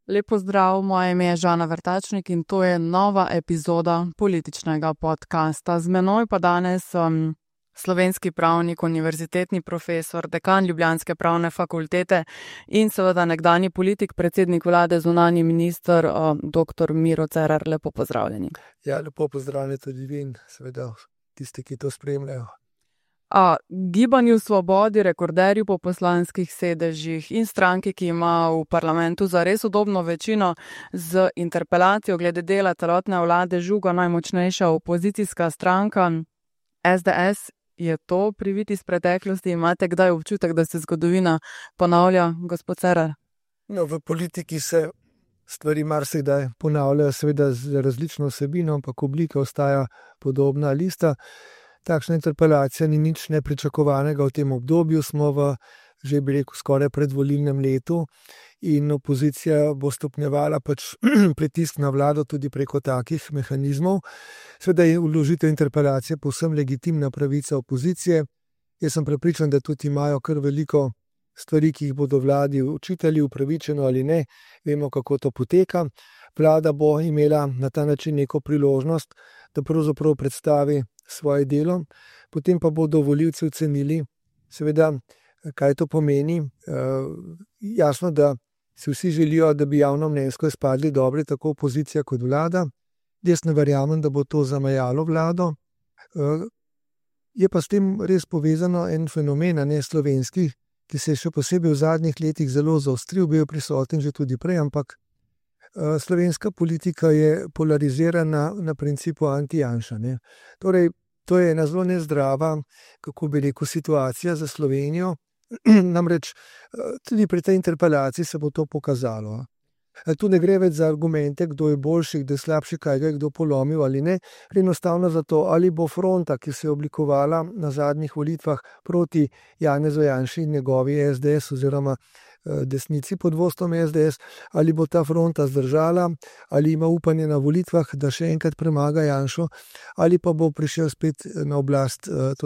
Lep pozdrav, moje ime je Žana Vrtačnik in to je nova epizoda političnega podcasta. Z menoj pa danes slovenski pravnik, univerzitetni profesor, dekan Ljubljanske pravne fakultete in seveda nekdanji politik, predsednik vlade, zunanji minister, dr. Miro Cerar. Lepo pozdravljeni. Ja, lepo pozdravljeni tudi vi in seveda tisti, ki to spremljajo. Gibanju Svobodi, rekorderju po poslanskih sedežih in stranki, ki ima v parlamentu zares udobno večino, z interpelacijo glede dela celotne vlade žuga najmočnejša opozicijska stranka SDS. Je to privit iz preteklosti? Imate kdaj občutek, da se zgodovina ponavlja, gospod Cerar? No, v politiki se stvari marsikdaj ponavljajo, seveda z različno vsebino, ampak oblika ostaja podobna. Lista. Takšna interpelacija ni nič nepričakovanega v tem obdobju, smo v, že bi rekel, skoraj predvolilnem letu in opozicija bo stopnjevala pritisk na vlado tudi preko takih mehanizmov. Seveda je vložitev interpelacije povsem legitimna pravica opozicije. Jaz sem prepričan, da tudi imajo kar veliko stvari, ki jih bodo vladi učitali, upravičeno ali ne. Vemo, kako to poteka. Vlada bo imela na ta način neko priložnost, da pravzaprav predstavi svoje delo, potem pa bodo volivci ocenili, seveda, kaj to pomeni. Jasno, da si vsi želijo, da bi javnomnenjsko izpadli dobri, tako opozicija kot vlada. Jaz ne verjamem, da bo to zamajalo vlado. Je pa s tem res povezano en fenomen, ne slovenski, ki se je še posebej v zadnjih letih zelo zaostril, bil prisoten že tudi prej, ampak slovenska politika je polarizirana na principu anti-Janša. Torej, to je ena zelo nezdrava, kako bi rekel, situacija za Slovenijo. Namreč tudi pri tej interpelaciji se bo to pokazalo. Tu ne gre več za argumente, kdo je boljši, kdo je slabši, kaj ga je kdo polomil ali ne. Enostavno zato, ali bo fronta, ki se je oblikovala na zadnjih volitvah proti Janezu Janši in njegovi SDS oziroma desnici pod vodstvom SDS, ali bo ta fronta zdržala, ali ima upanje na volitvah, da še enkrat premaga Janšo, ali pa bo prišel spet na oblast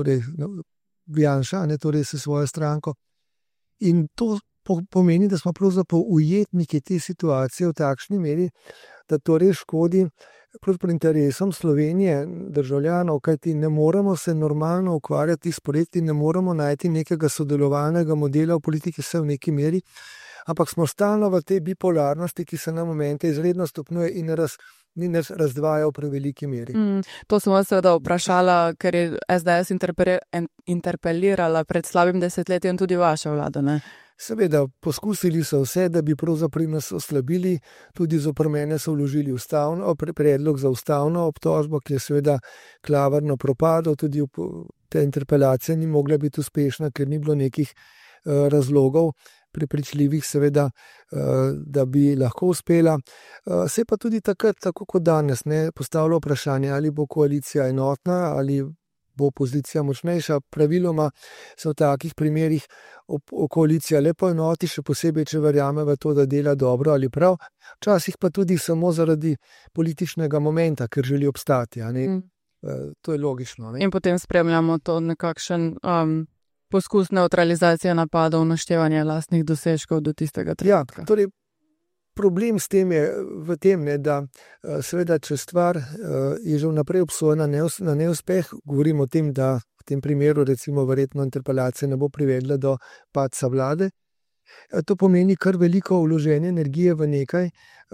Janša, torej s svojo stranko. In to pomeni, da smo pravzaprav ujetniki te situacije v takšni meri, da to res škodi interesom Slovenije, državljanov, kajti ne moremo se normalno ukvarjati s projekti, ne moremo najti nekega sodelovalnega modela v politiki, vse v neki meri, ampak smo stalno v tej bipolarnosti, ki se na momente izredno stopnjuje in nas razdvaja v preveliki meri. To sem vas seveda vprašala, ker je SDS interpelirala pred slabim desetletjem tudi vašo vlado, ne? Seveda, poskusili so vse, da bi pravzaprav nas oslabili, tudi zoper mene so vložili predlog za ustavno obtožbo, ki je seveda klavrno propadel, tudi ta interpelacija ni mogla biti uspešna, ker ni bilo nekih razlogov prepričljivih, seveda, da bi lahko uspela. Se pa tudi takrat, tako kot danes, postavlja vprašanje, ali bo koalicija enotna, ali bo opozicija močnejša. Praviloma se v takih primerih koalicija lepo enoti, še posebej, če verjame v to, da dela dobro ali prav. Včasih pa tudi samo zaradi političnega momenta, ker želi obstati. To je logično. In potem spremljamo to nekakšen poskus neutralizacije napadov, naštevanje lastnih dosežkov do tistega trenutka. Ja, torej problem s tem je v tem, da seveda, če stvar je že vnaprej obsojena na neuspeh, govorimo o tem, da v tem primeru recimo verjetno interpelacija ne bo privedla do padca vlade. To pomeni kar veliko vloženje energije v nekaj,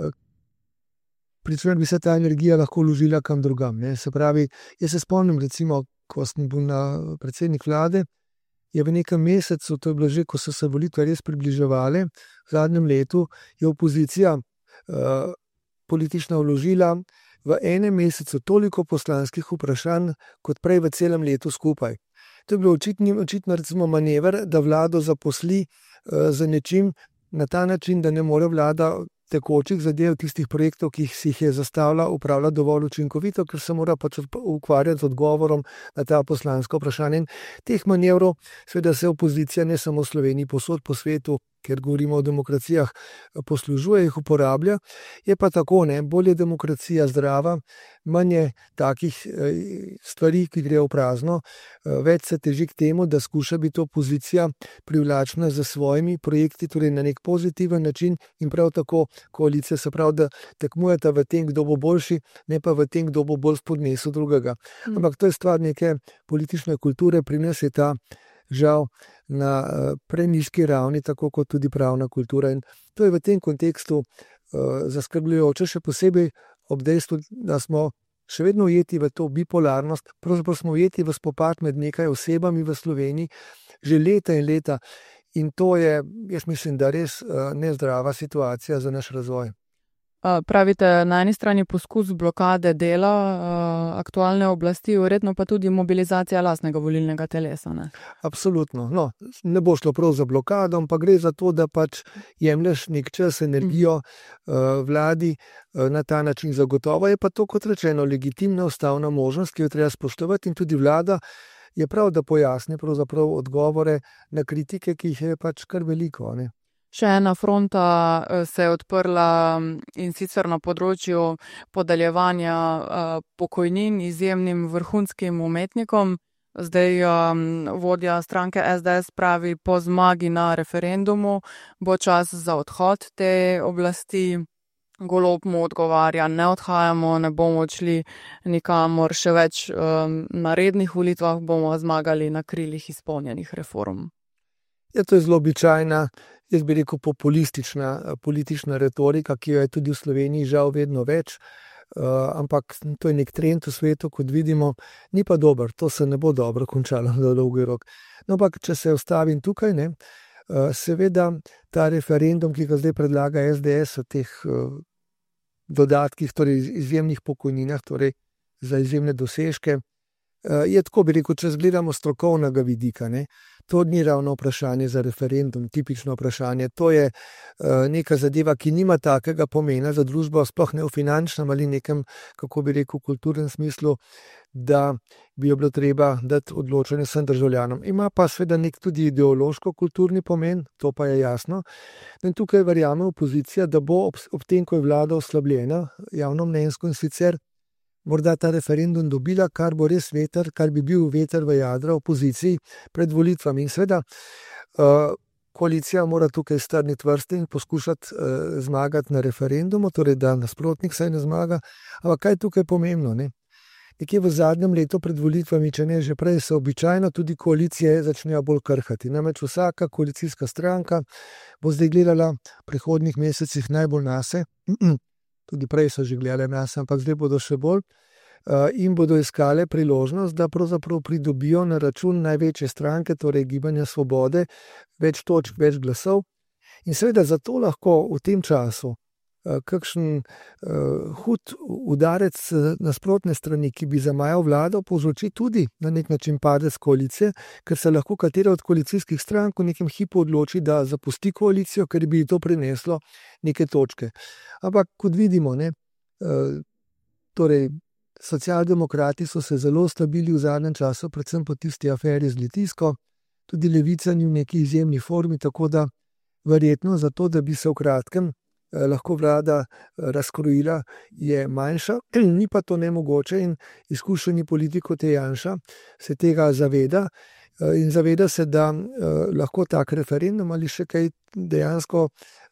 pri čemer bi se ta energija lahko vložila kam drugam. Se pravi, jaz se spomnim recimo, ko sem bil predsednik vlade, je v nekem mesecu, to je bilo že, ko so se volitve res približevale, v zadnjem letu je opozicija politična vložila v enem mesecu toliko poslanskih vprašanj, kot prej v celem letu skupaj. To je bilo očitno recimo manever, da vlado zaposli za nečim na ta način, da ne more vlada tekočih zadev, tistih projektov, ki si jih je zastavila, upravlja dovolj učinkovito, ker se mora ukvarjati z odgovorom na ta poslanska vprašanja. In teh manevrov seveda se opozicija ne samo v Sloveniji, povsod po svetu ker govorimo o demokracijah, poslužuje, jih uporablja. Je pa tako, ne, bolj je demokracija zdrava, manj je takih stvari, ki grejo v prazno, več se teži k temu, da skuša biti opozicija privlačna za svojimi projekti, torej na nek pozitiven način, in prav tako koalicija, se pravi, da tekmujeta v tem, kdo bo boljši, ne pa v tem, kdo bo bolj spodnesel drugega. Ampak to je stvar neke politične kulture, pri nas je ta žal na prenizki ravni, tako kot tudi pravna kultura. In to je v tem kontekstu zaskrbljujoče, še posebej ob dejstvu, da smo še vedno ujeti v to bipolarnost, pravzaprav smo ujeti v spopad med nekaj osebami v Sloveniji že leta in leta. In to je, jaz mislim, da res nezdrava situacija za naš razvoj. Pravite, na eni strani poskus blokade dela aktualne oblasti, verjetno pa tudi mobilizacija lastnega volilnega telesa. Ne? Absolutno. No, ne bo šlo prav za blokado, ampak gre za to, da pač jemlješ nek čas, energijo vladi na ta način. Zagotovo je pa to, kot rečeno, legitimna ustavna možnost, ki jo treba spoštovati, in tudi vlada je prav, da pojasni pravzaprav odgovore na kritike, ki jih je pač kar veliko, ne. Še ena fronta se je odprla, in sicer na področju podeljevanja pokojnin izjemnim vrhunskim umetnikom. Zdaj vodja stranke SDS pravi, po zmagi na referendumu bo čas za odhod te oblasti. Golob mu odgovarja, ne odhajamo, ne bomo odšli nikamor, še več, na rednih volitvah bomo zmagali na krilih izpolnjenih reform. Ja, to je zelo običajna, jaz bi rekel, populistična politična retorika, ki jo je tudi v Sloveniji žal vedno več, ampak to je nek trend v svetu, kot vidimo, ni pa dober, to se ne bo dobro končalo na dolgi rok. No, ampak če se ustavim tukaj, ne, seveda ta referendum, ki ga zdaj predlaga SDS o teh dodatkih, torej izjemnih pokojninah, torej za izjemne dosežke, je tako, bi rekel, če zgledamo strokovnega vidika, ne. To ni ravno vprašanje za referendum, tipično vprašanje. To je neka zadeva, ki nima takega pomena za družbo, sploh ne v finančnem ali nekem, kako bi rekel, kulturnem smislu, da bi jo bilo treba dati odločanje vsem državljanom. Ima pa seveda nek tudi ideološko-kulturni pomen, to pa je jasno. In tukaj verjame opozicija, da bo ob tem, ko je vlada oslabljena, javnomnenjsko, in sicer morda ta referendum dobila, kar bo res veter, kar bi bil veter v jadra opoziciji pred volitvami. In seveda koalicija mora tukaj strniti vrste in poskušati zmagati na referendumu, torej da nasprotnik saj ne zmaga. Ampak kaj je tukaj pomembno, ne? Nekje v zadnjem letu pred volitvami, če ne že prej, se običajno tudi koalicije začnejo bolj krhati. Namreč vsaka koalicijska stranka bo zdaj gledala v prihodnjih mesecih najbolj nase, tudi prej so že gledali nas, ampak zdaj bodo še bolj, in bodo iskale priložnost, da pravzaprav pridobijo na račun največje stranke, torej Gibanja Svobode, več točk, več glasov. In seveda zato lahko v tem času kakšen hud udarec nasprotne strani, ki bi zamajal vlado, povzroči tudi na nek način padec koalicije, ker se lahko katera od koalicijskih strank v nekem hipu odloči, da zapusti koalicijo, ker bi to prineslo neke točke. Ampak kot vidimo, ne, torej socialdemokrati so se zelo slabili v zadnjem času, predvsem po tisti aferi z Litijsko, tudi Levica ni v neki izjemni formi, tako da verjetno zato, da bi se v kratkem lahko vlada razkrojila, je manjša, ni pa to nemogoče in izkušeni politik kot je Janša se tega zaveda in zaveda se, da lahko tak referendum ali še kaj dejansko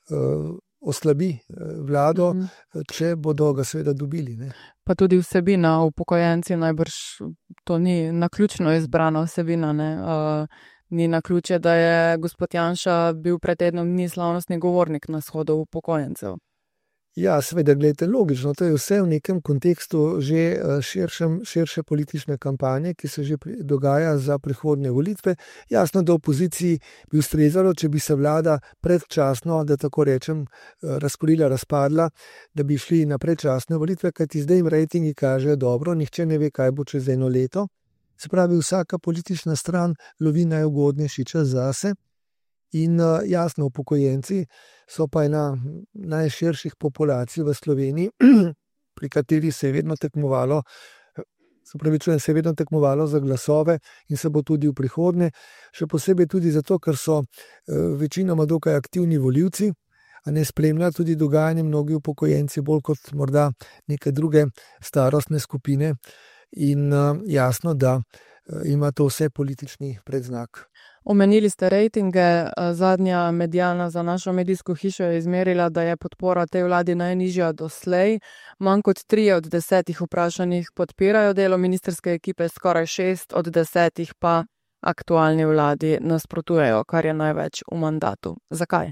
oslabi vlado, če bodo ga seveda dobili. Ne. Pa tudi vsebina, upokojenci najbrž to ni naključno izbrana vsebina, ne. Ni naključje, da je gospod Janša bil pred tednom dni slavnostni govornik na shodu upokojencev. Ja, seveda, gledajte, logično, to je vse v nekem kontekstu že širše politične kampanje, ki se že dogaja za prihodnje volitve. Jasno, da opoziciji bi ustrezalo, če bi se vlada predčasno, da tako rečem, razkorila, razpadla, da bi šli na predčasne volitve, kajti zdaj jim rejtingi kažejo dobro, nihče ne ve, kaj bo čez eno leto. Se pravi, vsaka politična stran lovi najugodnejši čas zase in jasno, upokojenci so pa ena najširših populacij v Sloveniji, pri kateri se je vedno tekmovalo se je vedno tekmovalo za glasove in se bo tudi v prihodnje, še posebej tudi zato, ker so večinoma dokaj aktivni volivci, a ne spremljajo tudi dogajanje mnogi upokojenci, bolj kot morda neke druge starostne skupine in jasno, da ima to vse politični predznak. Omenili ste rejtinge, zadnja medialna za našo medijsko hišo je izmerila, da je podpora tej vladi najnižja doslej. Manj kot 3 od 10 vprašanih podpirajo delo ministrske ekipe, skoraj 6 od 10 pa aktualni vladi nasprotujejo, kar je največ v mandatu. Zakaj?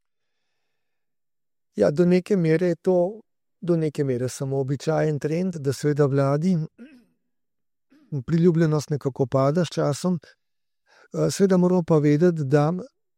Ja, do neke mere je to samo običajen trend, da seveda vladi priljubljenost nekako pada s časom. Seveda moramo pa vedeti, da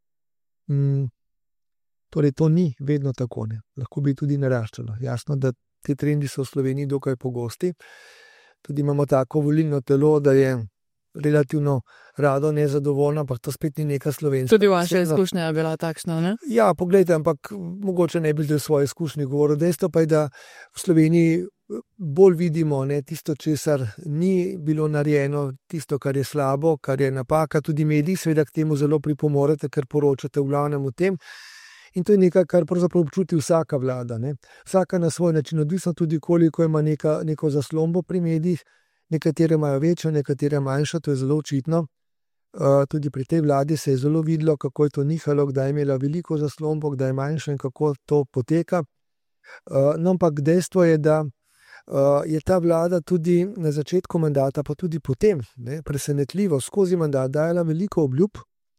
torej to ni vedno tako, ne. Lahko bi tudi naraščalo. Jasno, da ti trendi so v Sloveniji dokaj pogosti. Tudi imamo tako volilno telo, da je relativno rado nezadovoljno, ampak to spet ni neka slovenska. Tudi vaša izkušnja je bila takšna, ne? Ja, poglejte, ampak mogoče ne bi del svoje izkušnje govoril. Dejstvo pa je, da v Sloveniji bolj vidimo, ne, tisto, česar ni bilo narejeno, tisto, kar je slabo, kar je napaka. Tudi mediji seveda k temu zelo pripomorete, ker poročate v glavnem o tem. In to je nekaj, kar pravzaprav občuti vsaka vlada, ne. Vsaka na svoj način, odvisno tudi, koliko ima neko zaslombo pri medijih. Nekatere imajo večjo, nekatere manjšo, to je zelo očitno. Tudi pri tej vladi se je zelo videlo, kako je to nihalo, kdaj je imela veliko zaslombo, kdaj je manjšo in kako to poteka. No, ampak dejstvo je, da je ta vlada tudi na začetku mandata, pa tudi potem, ne, presenetljivo skozi mandat dajala veliko obljub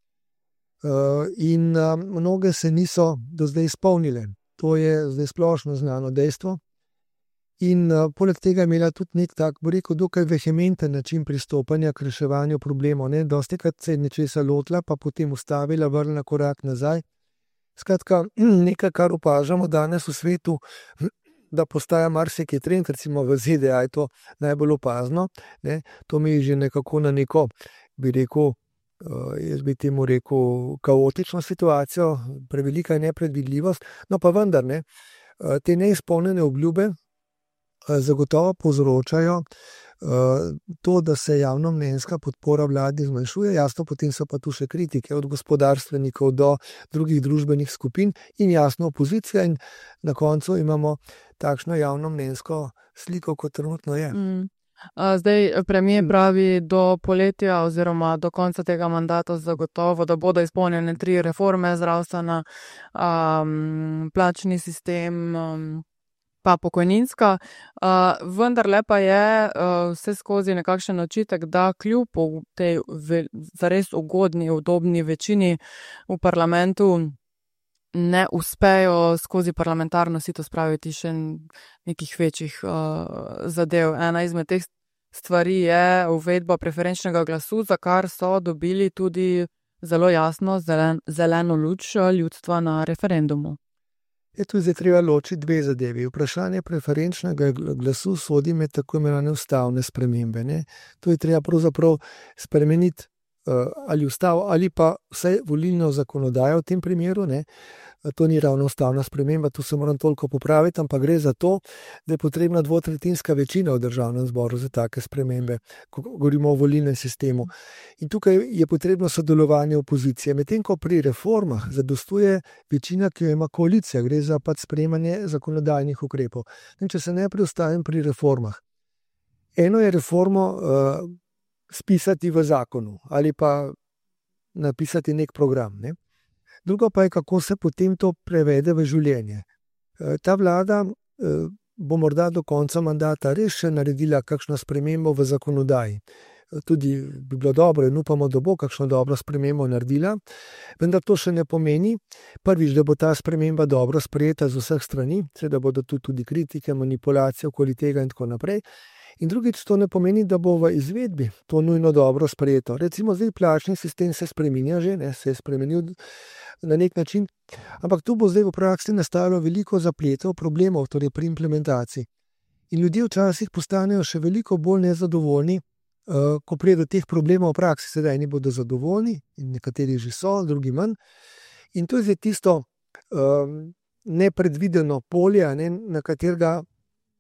in mnoge se niso do zdaj izpolnile. To je zdaj splošno znano dejstvo. In poleg tega je imela tudi nek tak, bo rekel, dokaj vehementen način pristopanja k reševanju problemov. Dostikrat se je nečesa lotila, pa potem ustavila, vrnila korak nazaj. Skratka, nekaj, kar opažamo danes v svetu, da postaja marsikaj trend, recimo v ZDA je to najbolj opazno, ne. To mi je že nekako na neko, bi rekel, jaz bi temu rekel, kaotično situacijo, prevelika nepredvidljivost, no pa vendar, ne, te neizpolnjene obljube zagotovo povzročajo to, da se javnomnenjska podpora vladi zmanjšuje. Jasno, potem so pa tu še kritike od gospodarstvenikov do drugih družbenih skupin in jasno opozicija in na koncu imamo takšno javnomnenjsko sliko, kot trenutno je. Zdaj, premier pravi do poletja oziroma do konca tega mandata zagotovo, da bodo izpolnjene 3 reforme, zdravstvena, plačni sistem, pa pokojninska, vendarle pa je vse skozi nekakšen očitek, da kljub tej zares ugodni, udobni večini v parlamentu ne uspejo skozi parlamentarno sito spraviti še nekih večjih zadev. Ena izmed teh stvari je uvedba preferenčnega glasu, za kar so dobili tudi zelo jasno zeleno luč ljudstva na referendumu. Tu je treba ločiti 2 zadevi. Vprašanje preferenčnega glasu sodi med tako imenovane ustavne spremembe, ne. To je treba pravzaprav spremeniti ali ustavo ali pa vsaj volilno zakonodajo v tem primeru, ne. To ni ravno ustavna sprememba, tu se moram toliko popraviti, ampak gre za to, da je potrebna 2/3 večina v državnem zboru za take spremembe, ko govorimo o volilnem sistemu. In tukaj je potrebno sodelovanje opozicije, medtem ko pri reformah zadostuje večina, ki jo ima koalicija, gre za sprejemanje zakonodajnih ukrepov. In če se najprej ustavim pri reformah. Eno je reformo spisati v zakonu ali pa napisati nek program, ne. Drugo pa je, kako se potem to prevede v življenje. Ta vlada bo morda do konca mandata res še naredila kakšno spremembo v zakonodaji. Tudi bi bilo dobro in upamo, da bo kakšno dobro spremembo naredila, vendar to še ne pomeni, prvič, da bo ta sprememba dobro sprejeta z vseh strani, seveda bodo tudi kritike, manipulacije okoli tega in tako naprej. In drugič, to ne pomeni, da bo v izvedbi to nujno dobro sprejeto. Recimo zdaj plačni sistem se spreminja že, ne, se je spremenil na nek način, ampak tu bo zdaj v praksi nastalo veliko zapletov, problemov, torej pri implementaciji. In ljudje včasih postanejo še veliko bolj nezadovoljni, ko pride do teh problemov v praksi. Sedaj eni bodo zadovoljni in nekateri že so, drugi manj. In to je zdaj tisto nepredvideno polje, ne, na katerega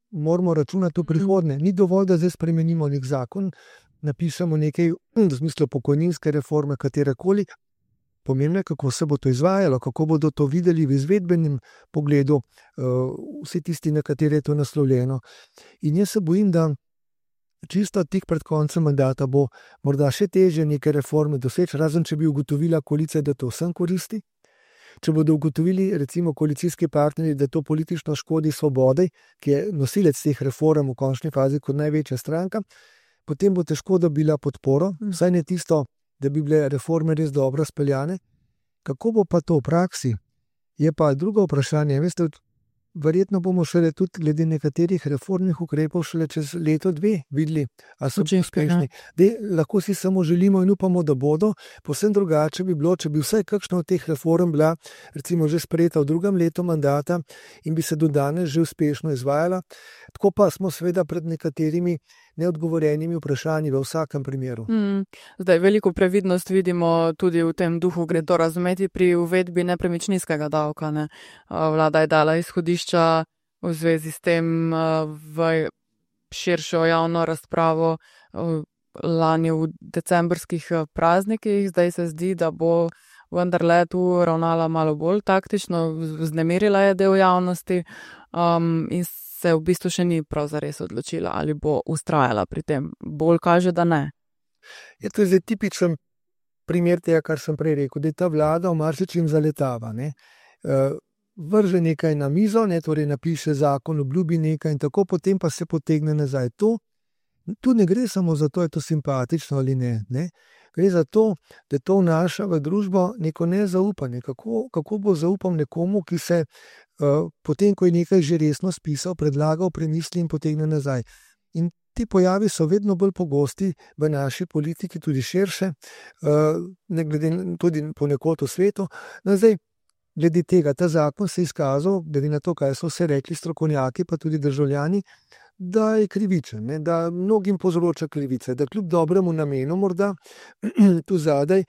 moramo računati v prihodnje. Ni dovolj, da zdaj spremenimo nek zakon, napišemo nekaj v smislu pokojninske reforme, katerekoli. Pomembno je, kako se bo to izvajalo, kako bodo to videli v izvedbenem pogledu, vsi tisti, na katere je to naslovljeno. In jaz se bojim, da čisto tik pred koncem mandata bo morda še težje neke reforme doseči, razen če bi ugotovila koalicija, da to vsem koristi. Če bodo ugotovili, recimo, koalicijski partnerji, da to politično škodi Svobodi, ki je nosilec teh reform v končni fazi kot največja stranka, potem bo težko dobila podporo, vsaj ne tisto, da bi bile reforme res dobro speljane. Kako bo pa to v praksi, je pa drugo vprašanje. Veste, verjetno bomo šele tudi glede nekaterih reformnih ukrepov šele čez leto, dve videli, a so uspešni. Lahko si samo želimo in upamo, da bodo. Povsem drugače bi bilo, če bi vsaj kakšna od teh reform bila recimo že sprejeta v drugem letu mandata in bi se do danes že uspešno izvajala. Tako pa smo seveda pred nekaterimi neodgovorjenimi vprašanji v vsakem primeru. Zdaj, veliko previdnost vidimo tudi v tem duhu, gre to razumeti pri uvedbi nepremičninskega davka. Ne? Vlada je dala izhodišča v zvezi s tem v širšo javno razpravo lani v decembrskih praznikih. Zdaj se zdi, da bo vendarle tu ravnala malo bolj taktično, vznemirila je del javnosti in se v bistvu še ni prav zares odločila, ali bo ustrajala pri tem. Bolj kaže, da ne. Je to zdaj tipičen primer tega, kar sem prej rekel, da je ta vlada v marsičem zaletava. Vrže nekaj na mizo, torej napiše zakon, obljubi nekaj in tako, potem pa se potegne nazaj. Tu ne gre samo za to, je to simpatično ali ne. Gre za to, da to vnaša v družbo neko nezaupanje. Kako bo zaupal nekomu, ki se potem, ko je nekaj že resno spisal, predlagal, premisli in potegne nazaj. In ti pojavi so vedno bolj pogosti v naši politiki, tudi širše, ne glede tudi ponekod v svetu. Zdaj, glede tega, ta zakon se je izkazal, glede na to, kaj so vse rekli strokovnjaki, pa tudi državljani, da je krivičen, da mnogim povzroča krivice, da kljub dobremu namenu morda tu zadaj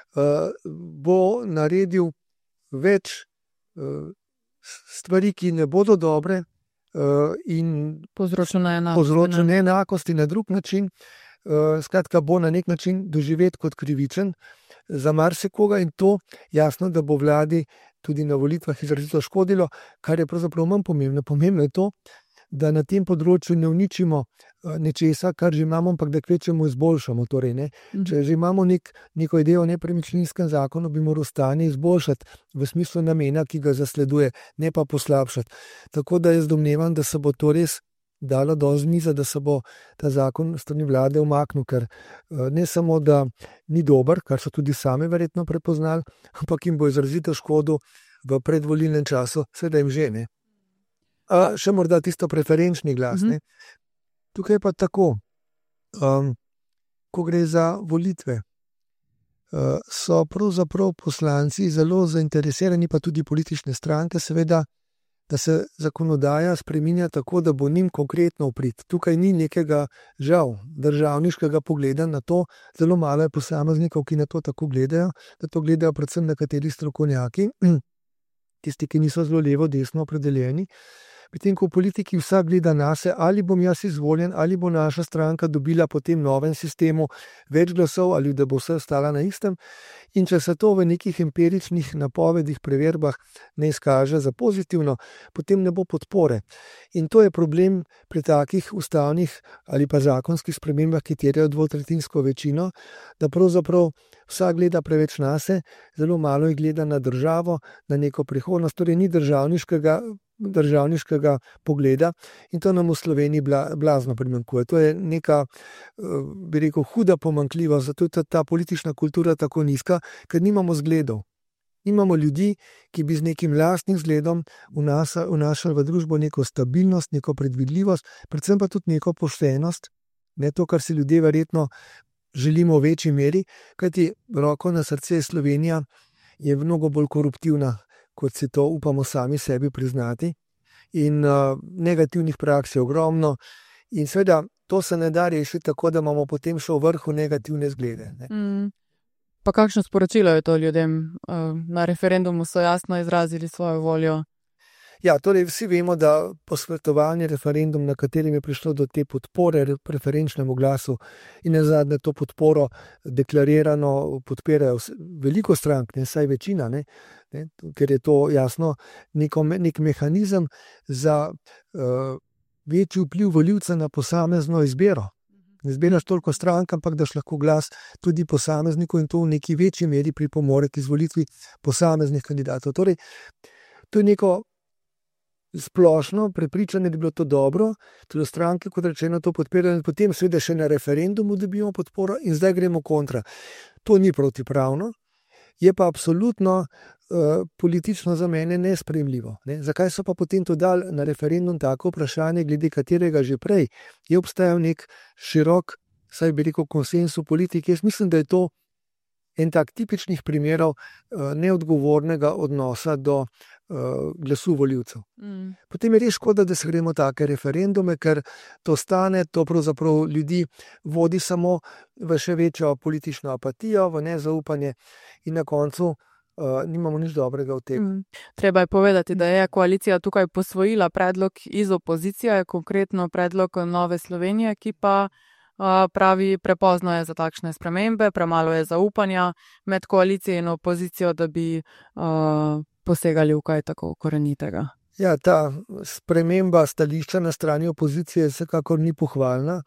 bo naredil več stvari, ki ne bodo dobre in povzroča neenakosti na drug način. Skratka, bo na nek način doživeti kot krivičen za marsikoga in to jasno, da bo vladi tudi na volitvah izrazito škodilo, kar je pravzaprav manj pomembno. Pomembno je to, da na tem področju ne uničimo nečesa, kar že imamo, ampak da kvečemo izboljšamo. Torej, če že imamo neko idejo o nepremičninskem zakonu, bi moral stanje izboljšati v smislu namena, ki ga zasleduje, ne pa poslabšati. Tako da jaz domnevam, da se bo to res dalo do zmiza, da se bo ta zakon strani vlade umaknil, ker ne samo, da ni dober, kar so tudi sami verjetno prepoznali, ampak jim bo izrazito škodil v predvolilnem času, seveda jim že ne. Še morda tisto preferenčni glas. Tukaj pa tako, ko gre za volitve, so pravzaprav poslanci zelo zainteresirani, pa tudi politične stranke, seveda, da se zakonodaja spreminja tako, da bo njim konkretno v prid. Tukaj ni nekega, žal, državniškega pogleda na to, zelo malo je posameznikov, ki na to tako gledajo, da to gledajo predvsem nekateri strokovnjaki, tisti, ki niso zelo levo-desno opredeljeni. Medtem ko v politiki vsak gleda nase, ali bom jaz izvoljen, ali bo naša stranka dobila po tem novem sistemu več glasov, ali da bo vse ostala na istem. In če se to v nekih empiričnih napovedih, preverbah ne izkaže za pozitivno, potem ne bo podpore. In to je problem pri takih ustavnih ali pa zakonskih spremembah, ki terjajo dvotretjinsko večino, da pravzaprav vsak gleda preveč nase, zelo malo je gleda na državo, na neko prihodnost, torej ni državniškega pogleda in to nam v Sloveniji blazno primanjkuje. To je neka, bi rekel, huda pomanjkljivost, zato je ta politična kultura tako nizka, ker nimamo zgledov. Imamo ljudi, ki bi z nekim lastnim zgledom vnašali v družbo neko stabilnost, neko predvidljivost, predvsem pa tudi neko poštenost, ne to, kar si ljudje verjetno želimo v večji meri, kajti roko na srce Slovenija je mnogo bolj koruptivna, kot si to upamo sami sebi priznati. In negativnih praks je ogromno. In seveda to se ne da rešiti tako, da imamo potem še v vrhu negativne zglede. Pa kakšno sporočilo je to ljudem? Na referendumu so jasno izrazili svojo voljo. Ja, torej vsi vemo, da posvetovalni referendum, na katerem je prišlo do te podpore preferenčnemu glasu in nazadnje to podporo deklarirano podpirajo veliko strank, ne saj večina, ne, ker je to jasno nek mehanizem za večji vpliv volivca na posamezno izbiro. Ne zbiraš toliko strank, ampak daš lahko glas tudi posamezniku in to v neki večji meri pripomore k izvolitvi posameznih kandidatov. Torej, to je neko splošno prepričanje, da bi bilo to dobro, tudi stranke, kot rečeno, to podpirajo in potem seveda še na referendumu dobimo podporo in zdaj gremo kontra. To ni protipravno, je pa absolutno politično za mene nesprejemljivo. Ne? Zakaj so pa potem to dali na referendum tako vprašanje, glede katerega že prej je obstajal nek širok, saj bi rekel, konsenz v politiki. Jaz mislim, da je to en tak tipičnih primerov neodgovornega odnosa do glasu volivcev. Potem je res škoda, da se gremo take referendume, ker to stane, to pravzaprav ljudi vodi samo v še večjo politično apatijo, v nezaupanje in na koncu nimamo nič dobrega od tega. Treba je povedati, da je koalicija tukaj posvojila predlog iz opozicije, konkretno predlog Nove Slovenije, ki pa pravi, prepozno je za takšne spremembe, premalo je zaupanja med koalicijo in opozicijo, da bi posegali v kaj tako korenitega. Ja, ta sprememba stališča na strani opozicije vsekakor ni pohvalna.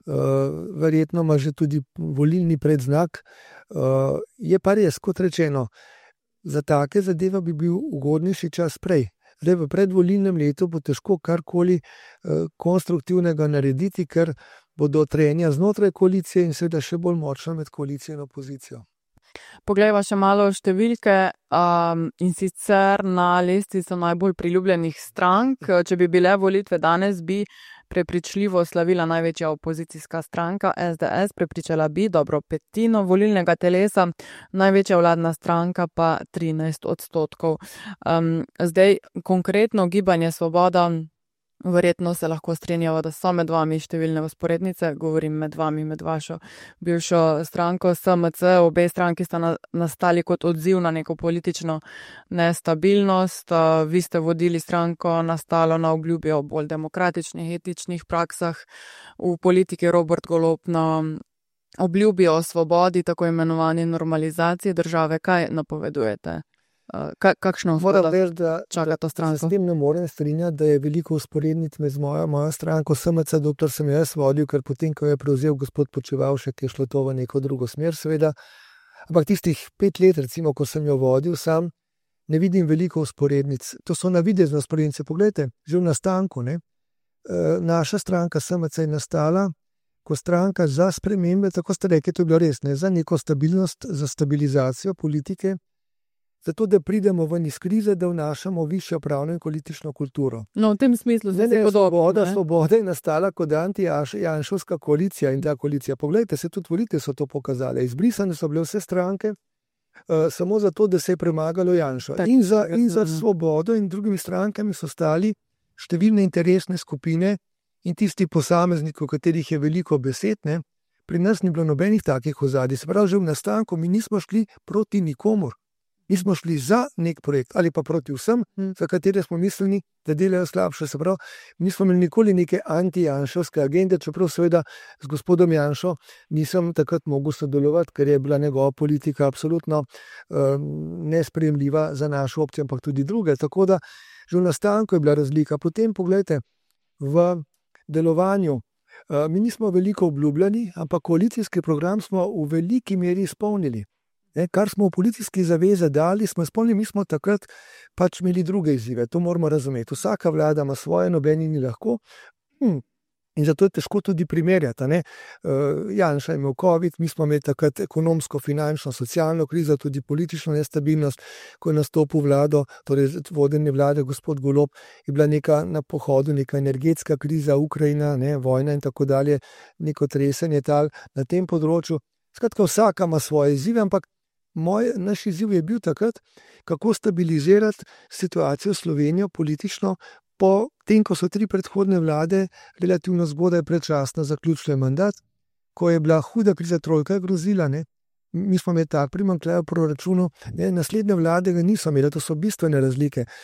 Verjetno ima že tudi volilni predznak. Je pa res, kot rečeno, za take zadeve bi bil ugodnejši čas prej. Zdaj v predvolilnem letu bo težko karkoli konstruktivnega narediti, ker bodo trenja znotraj koalicije in seveda še bolj močna med koalicijo in opozicijo. Poglejva še malo številke in sicer na lestvico najbolj priljubljenih strank. Če bi bile volitve danes, bi prepričljivo slavila največja opozicijska stranka SDS, prepričala bi dobro petino volilnega telesa, največja vladna stranka pa 13%. Zdaj konkretno Gibanje Svoboda, verjetno se lahko strinjava, da so med vami številne vzporednice, govorim med vami, med vašo bivšo stranko SMC, obe stranki sta nastali kot odziv na neko politično nestabilnost. Vi ste vodili stranko nastalo na obljubi o bolj demokratičnih, etičnih praksah, v politiki Robert Golob na obljubi o svobodi, tako imenovani normalizaciji države. Kaj napovedujete? Kakšno čaka to stranko? S tem ne morem strinjati, da je veliko vzporednic med mojo stranko SMC, doktor sem jaz vodil, ker potem, ko je prevzel gospod Počivalšek, je šlo to v neko drugo smer, seveda. Ampak tistih 5 let, recimo, ko sem jo vodil sam, ne vidim veliko vzporednic. To so navidezne vzporednice. Poglejte, že v nastanku, ne? Naša stranka SMC je nastala kot stranka za spremembe, tako ste rekli, to je bilo res, ne? Za neko stabilnost, za stabilizacijo politike, zato, da pridemo ven iz krize, da vnašamo višjo pravno in politično kulturo. No, v tem smislu se je podobno. Svoboda je nastala kot anti-janšovska koalicija in ta koalicija. Poglejte, se tudi volitve so to pokazale. Izbrisane so bile vse stranke, samo zato, da se je premagalo Janšo. In za Svobodo in drugimi strankami so stali številne interesne skupine in tisti posamezniki, v katerih je veliko besed, ne? Pri nas ni bilo nobenih takih ozadij. Se pravi, že v nastanku mi nismo šli proti nikomur. Mi smo šli za nek projekt ali pa proti vsem, za katere smo mislili, da delajo slabše. Se pravi, mi smo imeli nikoli neke anti-janšovske agende, čeprav seveda z gospodom Janšo nisem takrat mogel sodelovati, ker je bila njegova politika absolutno nesprejemljiva za našo opcijo, ampak tudi druge. Tako da že v nastanku je bila razlika. Potem pogledajte, v delovanju mi nismo veliko obljubljali, ampak koalicijski program smo v veliki meri izpolnili. Kar smo v politički zaveze dali, smo izpolnili, mi smo takrat pač imeli druge izzive, to moramo razumeti. Vsaka vlada ima svoje, nobeni ni lahko in zato je težko tudi primerjati. Janša je imel COVID, mi smo imeli takrat ekonomsko, finančno, socialno krizo, tudi politično nestabilnost, ko je nastopil vlado, torej vodenje vlade gospod Golob, je bila neka na pohodu, neka energetska kriza, Ukrajina, vojna in tako dalje, neko tresenje tal na tem področju. Skratka, vsaka ima svoje izzive, ampak naš izziv je bil takrat, kako stabilizirati situacijo Slovenijo politično po tem, ko so 3 predhodne vlade relativno zgodaj predčasno zaključile mandat, ko je bila huda kriza, trojka grozila, mi smo imeli tak primanjkljaj v proračunu, naslednje vlade ga niso imeli, to so bistvene razlike.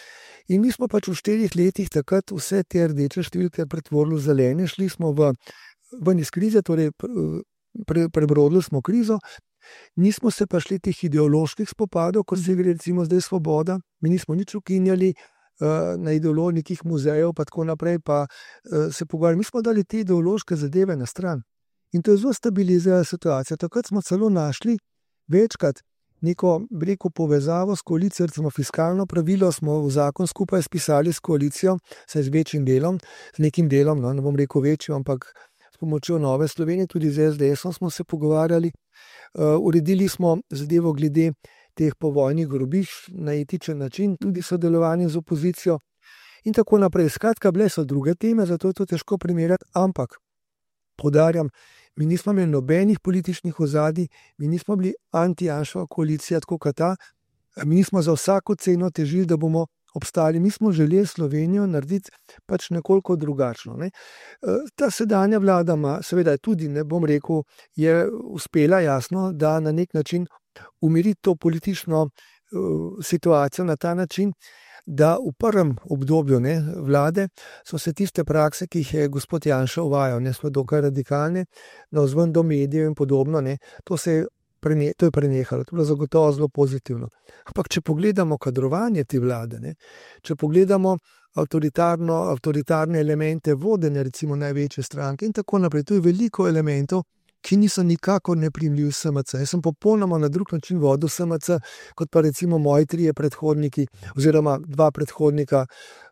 In mi smo pač v 4 letih takrat vse te rdeče številke pretvorili v zelene, šli smo ven iz krize, torej prebrodili smo krizo, nismo se pa šli teh ideoloških spopadov, kot se gre recimo zdaj Svoboda, mi nismo nič ukinjali na ideologih muzejev, pa tako naprej, pa se pogovarjali. Mi smo dali te ideološke zadeve na stran. In to je zelo stabilizirala situacijo. Takrat smo celo našli večkrat neko, povezavo s koalicijo, recimo fiskalno pravilo smo v zakon skupaj spisali s koalicijo, saj z večjim delom, z nekim delom, no, ne bom rekel večjim, ampak s pomočjo Nove Slovenije, tudi z SDS-om smo se pogovarjali. Uredili smo zadevo glede teh povojnih grobišč na etičen način, tudi sodelovanje z opozicijo in tako naprej. Skratka, bile so druge teme, zato je to težko primerjati, ampak poudarjam, mi nismo imeli nobenih političnih ozadij, mi nismo bili anti-Janševa koalicija, tako kot ta, mi nismo za vsako ceno težili, da bomo obstali. Mi smo želeli Slovenijo narediti pač nekoliko drugačno. Ne. Ta sedanja vlada ima, seveda tudi, ne bom rekel, je uspela jasno, da na nek način umiriti to politično situacijo na ta način, da v prvem obdobju vlade so se tiste prakse, ki jih je gospod Janša uvajal, so dokaj radikalne, navzven do medijev in podobno, to je prenehalo, to je bilo zagotovo zelo pozitivno. Ampak če pogledamo kadrovanje te vlade, če pogledamo avtoritarne elemente vodenja recimo največje stranke in tako naprej, to je veliko elementov, ki niso nikakor neprijemljivi SMC. Jaz sem popolnoma na drug način vodil SMC, kot pa recimo moji 3 predhodniki, oziroma 2 predhodnika,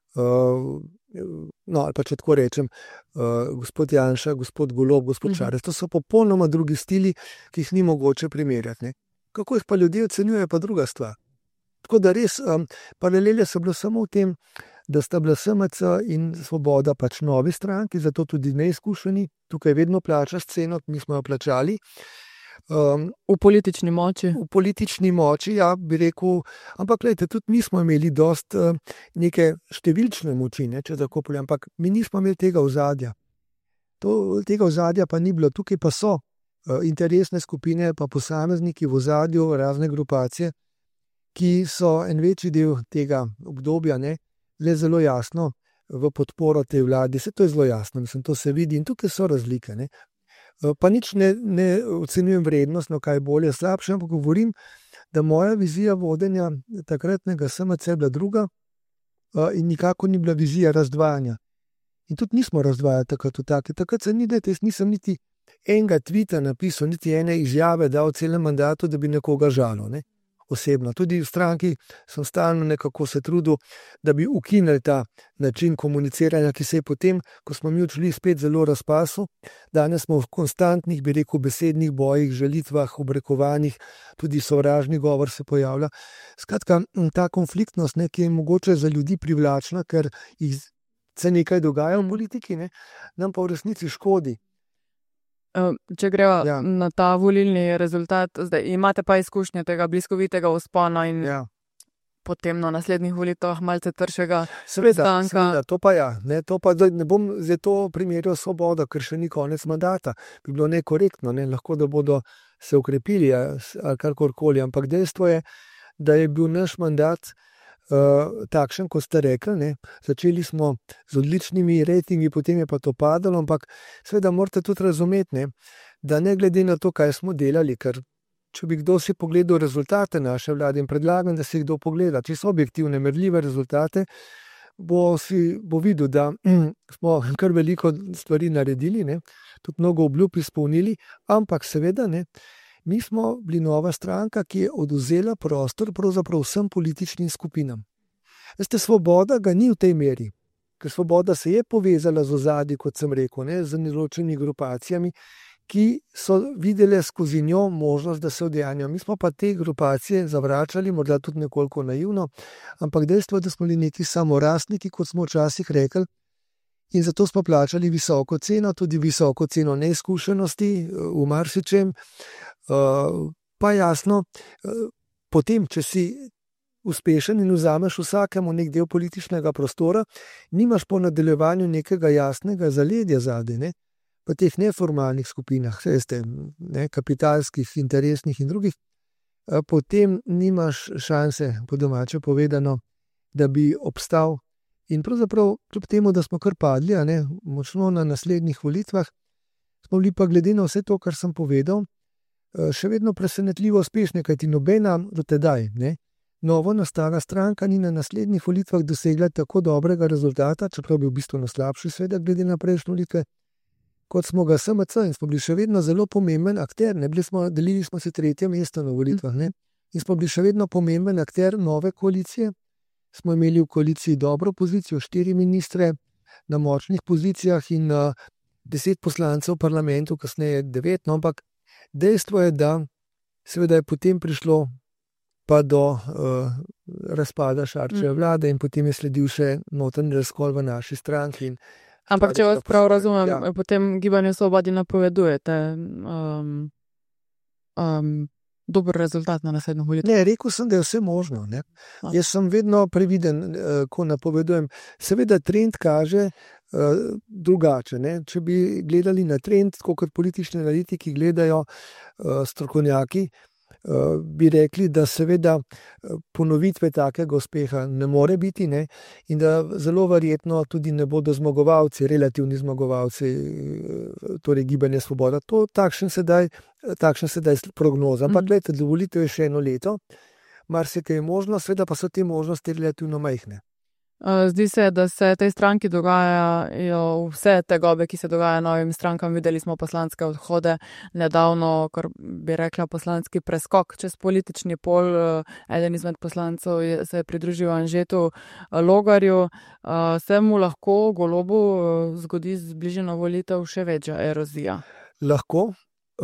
ali pa če tako rečem, gospod Janša, gospod Golob, gospod Šarec. To so popolnoma drugi stili, ki jih ni mogoče primerjati. Kako jih pa ljudje ocenjujejo, pa druga stvar. Tako da res, paralelje so bile samo v tem, da sta bila SMC in Svoboda pač novi stranki, zato tudi neizkušeni. Tukaj vedno plačaš ceno, mi smo jo plačali. V politični moči? V politični moči, ja, bi rekel. Ampak, gledajte, tudi mi smo imeli dost neke številčne moči, če tako povem, ampak mi nismo imeli tega ozadja. Tega ozadja pa ni bilo. Tukaj pa so interesne skupine, pa posamezniki v ozadju, razne grupacije, ki so en večji del tega obdobja, le zelo jasno v podporo tej vladi. Se to je zelo jasno, mislim, to se vidi in tukaj so razlike. Pa nič ne ocenjujem vrednost, kaj je bolje, slabše, ampak govorim, da moja vizija vodenja takratnega SMC je bila druga in nikako ni bila vizija razdvajanja. In tudi nismo razdvajali takrat se ni, jaz nisem niti enega tvita napisal, niti ene izjave dal v celem mandatu, da bi nekoga žalil, osebno. Tudi v stranki sem stalno nekako se trudil, da bi ukinili ta način komuniciranja, ki se je potem, ko smo mi odšli, spet zelo razpasil. Danes smo v konstantnih, bi rekel, besednih bojih, žalitvah, obrekovanjih, tudi sovražni govor se pojavlja. Skratka, ta konfliktnost, ki je mogoče za ljudi privlačna, ker se nekaj dogaja v politiki, nam pa v resnici škodi. Če greva na ta volilni rezultat, zdaj imate pa izkušnje tega bliskovitega vzpona in potem na naslednjih volitvah malce tršega stanka. Seveda, to pa ja. To pa ne bom zdaj to primerjal Svobodo, ker še ni konec mandata. Bi bilo nekorektno, lahko da bodo se ukrepili ali karkorkoli, ampak dejstvo je, da je bil naš mandat takšen, kot ste rekli, začeli smo z odličnimi rejtingi, potem je pa to padalo, ampak seveda morate tudi razumeti, da ne glede na to, kaj smo delali, ker če bi kdo si pogledal rezultate naše vlade in predlagam, da si kdo pogleda, če so objektivne, merljive rezultate, bo videl, da smo kar veliko stvari naredili, tudi mnogo obljub izpolnili, ampak seveda mi smo bili nova stranka, ki je odvzela prostor pravzaprav vsem političnim skupinam. Veste, Svoboda ga ni v tej meri, ker Svoboda se je povezala z ozadji, kot sem rekel, z določenimi grupacijami, ki so videle skozi njo možnost, da se udejanjajo. Mi smo pa te grupacije zavračali, morda tudi nekoliko naivno, ampak dejstvo je, da smo bili neki samorastniki, kot smo včasih rekli, in zato smo plačali visoko ceno, tudi visoko ceno neizkušenosti v marsičem. Pa jasno, potem, če si uspešen in vzameš vsakemu nek del političnega prostora, nimaš po nadaljevanju nekega jasnega zaledja zadaj, v teh neformalnih skupinah, kapitalskih, interesnih in drugih, potem nimaš šanse, po domače povedano, da bi obstal. In pravzaprav, kljub temu, da smo kar padli, močno na naslednjih volitvah, smo bili pa glede na vse to, kar sem povedal, še vedno presenetljivo uspešni, kajti nobena do tedaj, novo nastala stranka ni na naslednjih volitvah dosegla tako dobrega rezultata, čeprav bi v bistvu na slabši sveda glede na prejšnje volitve, kot smo ga SMC, in smo bili še vedno zelo pomemben akter, delili smo se 3. mesto na volitvah, in smo bili še vedno pomemben akter nove koalicije. Smo imeli v koaliciji dobro pozicijo, 4 ministre na močnih pozicijah in 10 poslancev v parlamentu, kasneje 9, ampak dejstvo je, da seveda je potem prišlo pa do razpada Šarčeve vlade in potem je sledil še notranji razkol v naši stranki. Ampak če vas prav razumem, potem Gibanje Svobodi napovedujete dober rezultat na naslednjih volitvah. Ne, rekel sem, da je vse možno. Jaz sem vedno previden, ko napovedujem. Seveda trend kaže drugače. Če bi gledali na trend, tako kot politični analitiki gledajo strokovnjaki, bi rekli, da seveda ponovitve takega uspeha ne more biti, in da zelo verjetno tudi ne bodo zmagovalci, relativni zmagovalci, torej Gibanje Svoboda. To takšen sedaj prognoza. Ampak gledajte, do volitev je še 1 leto, marsikaj je možno, seveda pa so te možnosti relativno majhne. Zdi se, da se tej stranki dogajajo vse tegobe, ki se dogajajo novim strankam. Videli smo poslanske odhode nedavno, kar bi rekla poslanski preskok čez politični pol. Eden izmed poslancev se je pridružil Anžetu Logarju. Se mu lahko Golobu zgodi z bližino volitev še večja erozija? Lahko.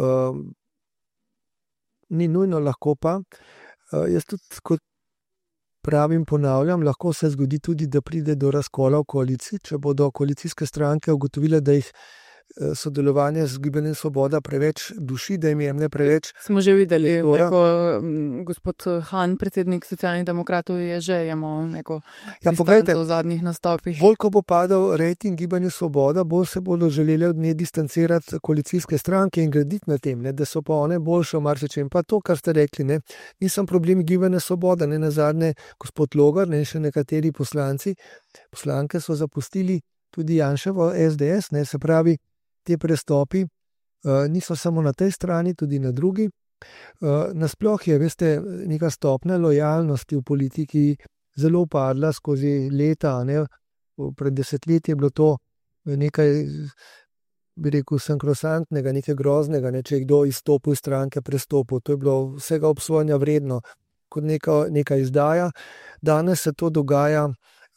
Ni nujno, lahko pa. Jaz tudi kot pravim, ponavljam, lahko se zgodi tudi, da pride do razkola v koaliciji, če bodo koalicijske stranke ugotovile, da jih sodelovanje z Gibanjem Svoboda preveč duši, da jim jemlje preveč. Smo že videli, kako gospod Han, predsednik Socialnih demokratov, je že imel neko distanco v zadnjih nastopih. Bolj ko bo padal rejting Gibanju Svoboda, bolj se bodo želeli od nje distancirati koalicijske stranke in graditi na tem, da so pa one boljše v marsičem. Pa to, kar ste rekli, nisem problem Gibanja Svoboda, nazadnje gospod Logar, še nekateri poslanke so zapustili tudi Janševo SDS, se pravi, te prestopi niso samo na tej strani, tudi na drugi. Nasploh je, veste, neka stopnja lojalnosti v politiki zelo upadla skozi leta. Pred desetletji je bilo to nekaj, bi rekel, sankrosantnega, nekaj groznega, če je kdo izstopil iz stranke, prestopil. To je bilo vsega obsojanja vredno, kot neka izdaja. Danes se to dogaja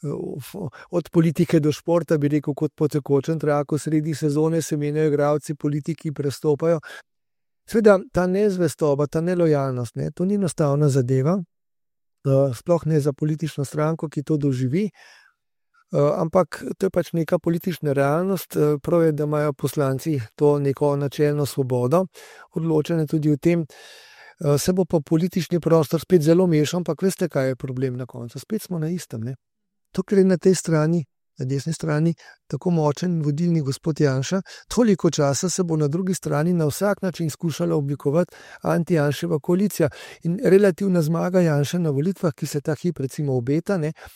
od politike do športa, bi rekel, kot po tekočem traku. Sredi sezone se menjajo igralci, politiki prestopajo. Seveda, ta nezvestoba, ta nelojalnost, to ni enostavna zadeva, sploh ne za politično stranko, ki to doživi, ampak to je pač neka politična realnost. Prav je, da imajo poslanci to neko načelno svobodo, odločene tudi o tem. Se bo pa politični prostor spet zelo mešal, ampak veste, kaj je problem na koncu? Spet smo na istem, To, kar je na tej strani, na desni strani, tako močen vodilni gospod Janša, toliko časa se bo na drugi strani na vsak način skušala oblikovati anti-Janševa koalicija. In relativna zmaga Janše na volitvah, ki se ta hip recimo obeta,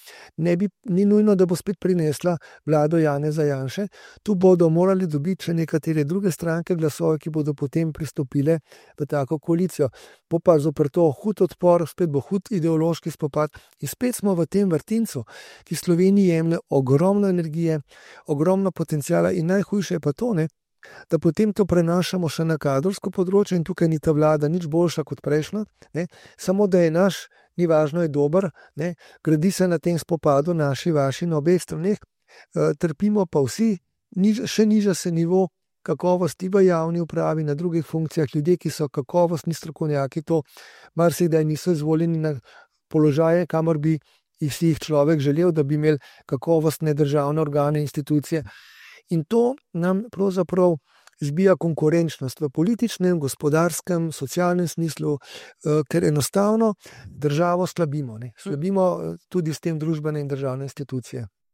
ni nujno, da bo spet prinesla vlado Janeza Janše. Tu bodo morali dobiti še nekatere druge stranke glasove, ki bodo potem pristopile v tako koalicijo. Bo pa zoper to hud odpor, spet bo hud ideološki spopad in spet smo v tem vrtincu, ki Sloveniji jemlje ogromno energije, ogromno potencijala in najhujše je pa to, da potem to prenašamo še na kadrovsko področje in tukaj ni ta vlada nič boljša kot prejšnja, samo da je naš, ni važno, je dober, gradi se na tem spopadu naši, vaši na obeh straneh, trpimo pa vsi, še niža se nivo kakovosti v javni upravi, na drugih funkcijah, ljudje, ki so kakovostni strokovnjaki, to marsikdaj niso izvoljeni na položaje, kamor bi si jih človek želel, da bi imeli kakovostne državne organe, institucije. In to nam pravzaprav zbija konkurenčnost v političnem, gospodarskem, socialnem smislu, ker enostavno državo slabimo. Slabimo tudi s tem družbene in državne institucije.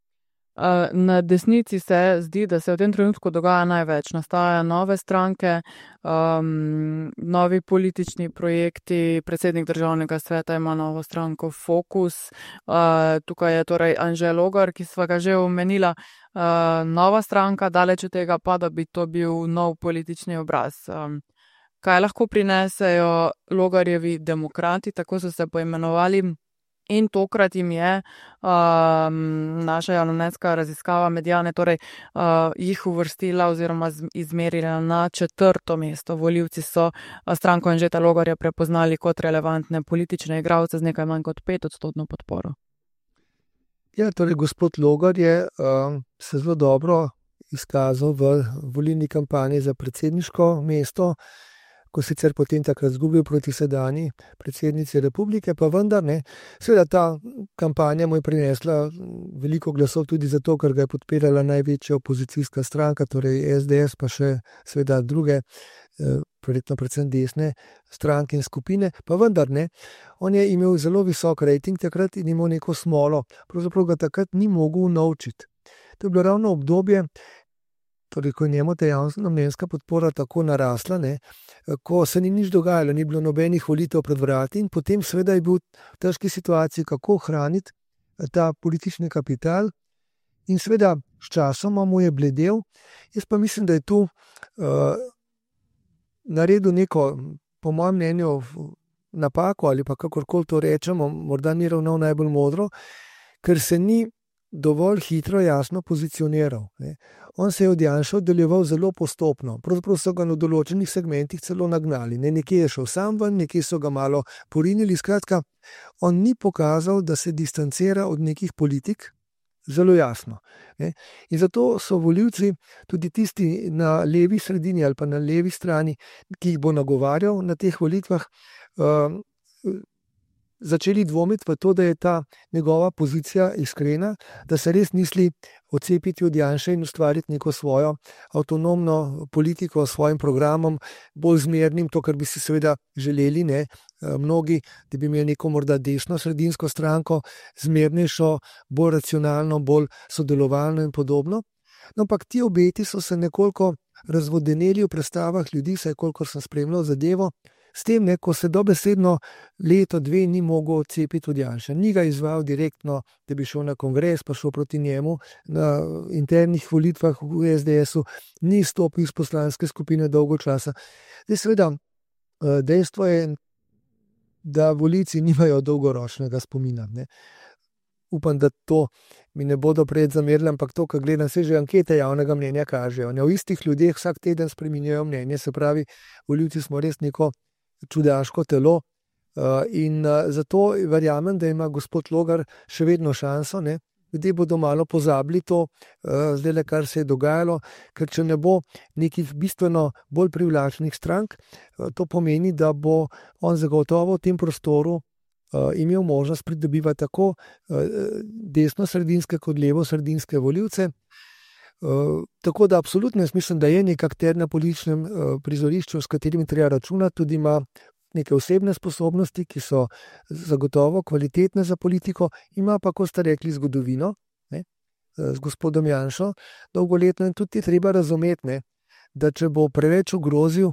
Na desnici se zdi, da se v tem trenutku dogaja največ. Nastajajo nove stranke, novi politični projekti, predsednik državnega sveta ima novo stranko Fokus, tukaj je torej Anže Logar, ki sva ga že omenila, nova stranka, daleč od tega pa, da bi to bil nov politični obraz. Kaj lahko prinesejo Logarjevi demokrati, tako so se poimenovali? In tokrat jim je naša javnomnenjska raziskava Mediane torej jih uvrstila oziroma izmerila na 4. mesto. Volivci so stranko Anžeta Logarja prepoznali kot relevantne politične igralce z nekaj manj kot 5% podporo. Ja, torej gospod Logar je se zelo dobro izkazal v volilni kampanji za predsedniško mesto, ko sicer potem takrat izgubil proti sedanji predsednici republike, pa vendar ne. Seveda ta kampanja mu je prinesla veliko glasov tudi zato, ker ga je podpirala največja opozicijska stranka, torej SDS, pa še seveda druge, verjetno predvsem desne stranke in skupine, pa vendar ne. On je imel zelo visok rating takrat in imel neko smolo, pravzaprav ga takrat ni mogel unovčiti. To je bilo ravno obdobje, torej, ko je njemu ta javnomnenjska podpora tako narasla, ne, ko se ni nič dogajalo, ni bilo nobenih volitev pred vrati in potem seveda je bil v težki situaciji, kako ohraniti ta politični kapital in seveda s časoma mu je bledel. Jaz pa mislim, da je tu naredil neko, po mojem mnenju, napako ali pa kakorkoli to rečemo, morda ni ravnal najbolj modro, ker se ni dovolj hitro jasno pozicioniral, ne. On se je od Janše oddaljeval zelo postopno, pravzaprav so ga na določenih segmentih celo nagnali, ne, nekje je šel sam ven, nekje so ga malo porinili, skratka, on ni pokazal, da se distancira od nekih politik, zelo jasno, ne. In zato so volivci, tudi tisti na levi sredini ali pa na levi strani, ki jih bo nagovarjal na teh volitvah, začeli dvomiti v to, da je ta njegova pozicija iskrena, da se res misli odcepiti od Janše in ustvariti neko svojo avtonomno politiko s svojim programom, bolj zmernim, to, kar bi si seveda želeli, ne, mnogi, da bi imeli neko morda desno sredinsko stranko, zmernejšo, bolj racionalno, bolj sodelovalno in podobno. No, ampak ti obeti so se nekoliko razvodeneli v predstavah ljudi, saj kolikor sem spremljal zadevo, s tem, ne, ko se dobesedno leto, dve ni mogel odcepiti od Janše. Ni ga izval direktno, da bi šel na kongres, pa šel proti njemu na internih volitvah v SDS-u, ni stopil iz poslanske skupine dolgo časa. Zdaj seveda, dejstvo je, da volivci nimajo dolgoročnega spomina, ne. Upam, da to mi ne bodo pred zamerili, ampak to, kar gledam, se že ankete javnega mnenja kažejo. Ne, o istih ljudeh vsak teden spreminjajo mnenje, se pravi, volivci smo res neko čudaško telo in zato verjamem, da ima gospod Logar še vedno šanso, ne. Ljudje bodo malo pozabili to, zdajle, kar se je dogajalo, ker če ne bo nekih bistveno bolj privlačnih strank, to pomeni, da bo on zagotovo v tem prostoru imel možnost pridobivati tako desno-sredinske kot levo-sredinske volivce. Tako da absolutno jaz mislim, da je nek akter na političnem prizorišču, s katerim treba računati, tudi ima neke osebne sposobnosti, ki so zagotovo kvalitetne za politiko, ima pa, ko ste rekli, zgodovino, ne, z gospodom Janšo dolgoletno in tudi treba razumeti, ne, da če bo preveč ogrozil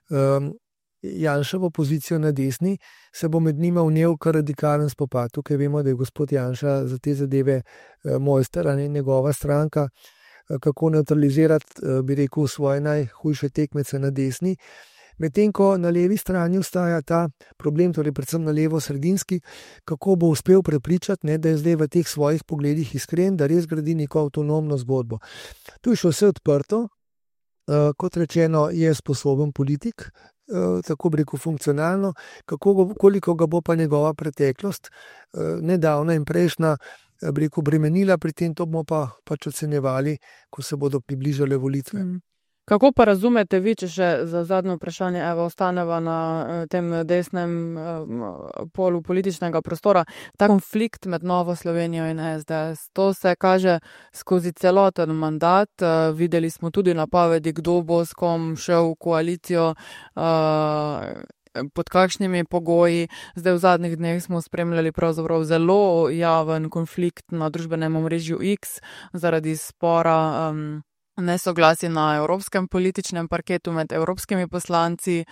Janševo pozicijo na desni, se bo med njima vnel kar radikalen spopad. Tukaj vemo, da je gospod Janša za te zadeve mojster, ne, njegova stranka, kako neutralizirati, bi rekel, svoje najhujše tekmece na desni. Medtem ko na levi strani ostaja ta problem, torej predvsem na levo-sredinski, kako bo uspel prepričati, ne, da je zdaj v teh svojih pogledih iskren, da res gradi neko avtonomno zgodbo. Tu je še vse odprto, kot rečeno, je sposoben politik, tako bi rekel funkcionalno, koliko ga bo pa njegova preteklost, nedavna in prejšnja, bi rekel, bremenila pri tem, to bomo pa pač ocenjevali, ko se bodo približale volitve. Kako pa razumete vi, če še za zadnje vprašanje ostaneva na tem desnem polu političnega prostora, ta konflikt med Novo Slovenijo in SDS? To se kaže skozi celoten mandat. Videli smo tudi napovedi, kdo bo s kom šel v koalicijo. pod kakšnimi pogoji. Zdaj v zadnjih dneh smo spremljali pravzaprav zelo javen konflikt na družbenem omrežju X zaradi spora nesoglasij na evropskem političnem parketu med evropskimi poslanci.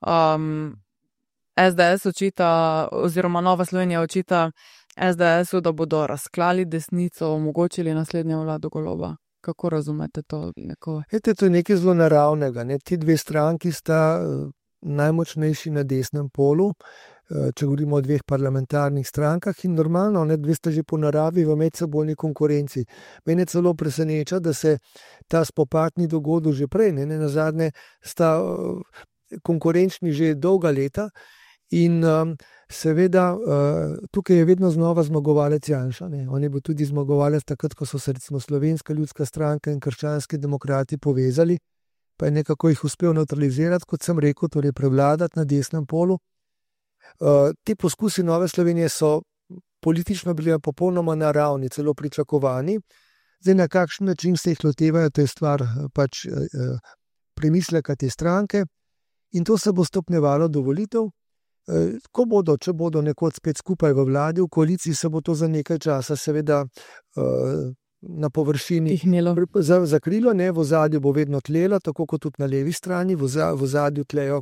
SDS očita, oziroma Nova Slovenija očita SDS-u, da bodo razklali desnico, omogočili naslednjo vlado Goloba. Kako razumete to? To je nekaj zelo naravnega. Ti dve stranki sta najmočnejši na desnem polu, če govorimo o dveh parlamentarnih strankah, in normalno, dve sta že po naravi v medsebojni konkurenci. Mene celo preseneča, da se ta spopad ni dogodil že prej. Nazadnje sta konkurenčni že dolga leta. In seveda tukaj je vedno znova zmagovalec Janša. On je bil tudi zmagovalec takrat, ko so se recimo Slovenska ljudska stranka in Krščanski demokrati povezali, pa je nekako jih uspel nevtralizirati, kot sem rekel, torej prevladati na desnem polu. Ti poskusi Nove Slovenije so politično bili popolnoma naravni, celo pričakovani. Zdaj, na kakšen način se jih lotevajo, to je stvar pač premisleka te stranke, in to se bo stopnjevalo do volitev. Če bodo nekoč spet skupaj v vladi, v koaliciji, se bo to za nekaj časa seveda na površini zakrilo, v ozadju bo vedno tlelo, tako kot tudi na levi strani, v ozadju tlejo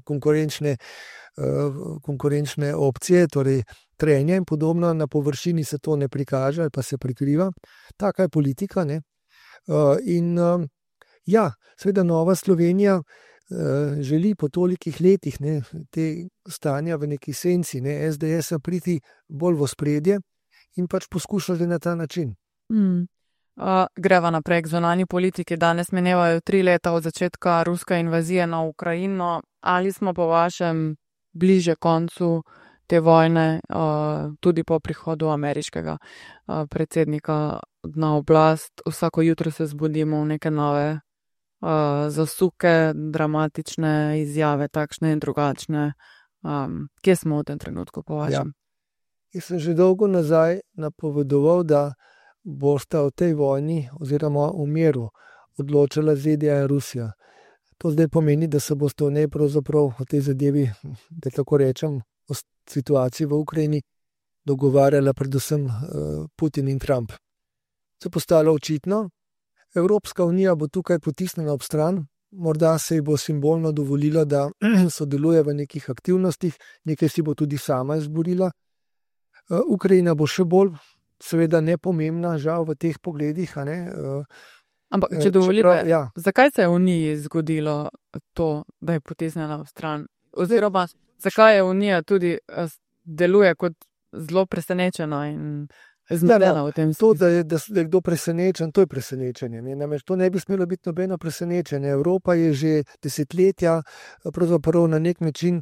konkurenčne opcije, torej trenje in podobno, na površini se to ne prikaže ali pa se prikriva. Taka je politika. Seveda Nova Slovenija želi po tolikih letih te stanja v neki senci SDS-a priti bolj v ospredje in pač poskušati na ta način. Greva naprej k zunanji politiki. Danes minevajo 3 leta od začetka ruske invazije na Ukrajino. Ali smo po vašem bliže koncu te vojne, tudi po prihodu ameriškega predsednika na oblast? Vsako jutro se zbudimo v neke nove zasuke, dramatične izjave, takšne in drugačne. Kje smo v tem trenutku po vašem? Jaz sem že dolgo nazaj napovedoval, da bosta o tej vojni oziroma o miru odločala ZDA in Rusija. To zdaj pomeni, da se boste v njej pravzaprav o tej zadevi, da tako rečem, o situaciji v Ukrajini dogovarjala predvsem Putin in Trump. Se je postalo očitno. Evropska unija bo tukaj potisnjena ob stran, morda se ji bo simbolno dovolilo, da sodeluje v nekih aktivnostih, nekaj si bo tudi sama izborila. Ukrajina bo še bolj, seveda, nepomembna, žal, v teh pogledih. Ampak, če dovolite, zakaj se je Uniji zgodilo to, da je potisnjena ob stran? Oziroma, zakaj je Unija tudi deluje kot zelo presenečena in zmedena v tem smislu? To, da je kdo presenečen, to je presenečenje. To ne bi smelo biti nobeno presenečenje. Evropa je že desetletja pravzaprav na nek način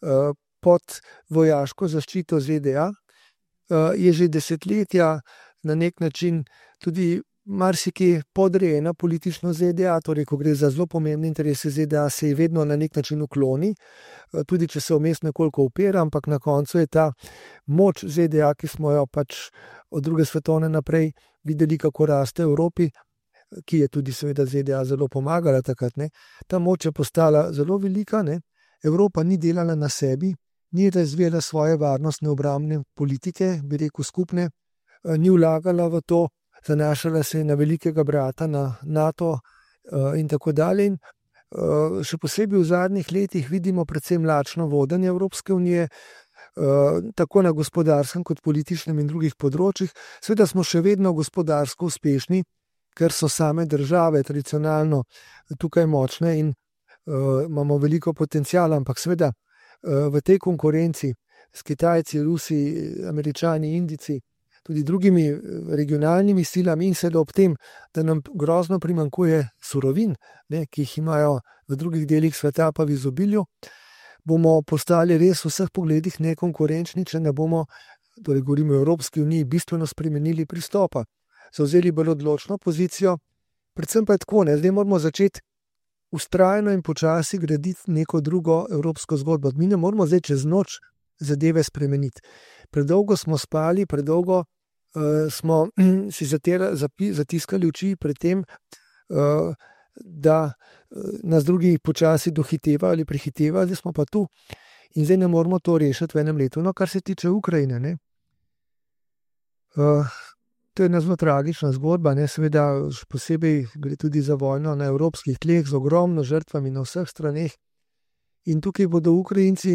pod vojaško zaščito ZDA. Je že desetletja na nek način tudi marsikje podrejena politično ZDA, torej ko gre za zelo pomembne interese ZDA, se ji vedno na nek način ukloni, tudi če se vmes nekoliko upira, ampak na koncu je ta moč ZDA, ki smo jo pač od druge svetovne naprej videli, kako raste v Evropi, ki je tudi seveda ZDA zelo pomagala takrat. Ta moč je postala zelo velika. Evropa ni delala na sebi, ni razvijala svoje varnostne obrambne politike, bi rekel skupne, ni vlagala v to, zanašala se je na velikega brata, na NATO in tako dalje. In še posebej v zadnjih letih vidimo predvsem lačno vodenje Evropske unije, tako na gospodarskem kot političnem in drugih področjih. Seveda smo še vedno gospodarsko uspešni, ker so same države tradicionalno tukaj močne in imamo veliko potencijala, ampak seveda v tej konkurenci s Kitajci, Rusi, Američani, Indijci, tudi drugimi regionalnimi silami in seveda ob tem, da nam grozno primanjkuje surovin, ki jih imajo v drugih delih sveta pa v izobilju, bomo postali res v vseh pogledih nekonkurenčni, če ne bomo, torej govorimo o Evropski uniji, bistveno spremenili pristopa. Zavzeli bolj odločno pozicijo, predvsem pa je tako, zdaj moramo začeti vztrajno in počasi graditi neko drugo evropsko zgodbo. Mi ne moramo zdaj čez noč zadeve spremeniti. Predolgo smo spali, predolgo smo si zatiskali oči pred tem, da nas drugi počasi dohitevajo ali prehitevajo, zdaj smo pa tu. in zdaj ne moramo to rešiti v enem letu. No, kar se tiče Ukrajine, ne, to je ena zelo tragična zgodba, ne, seveda posebej gre tudi za vojno na evropskih tleh z ogromno žrtvami na vseh straneh in tukaj bodo Ukrajinci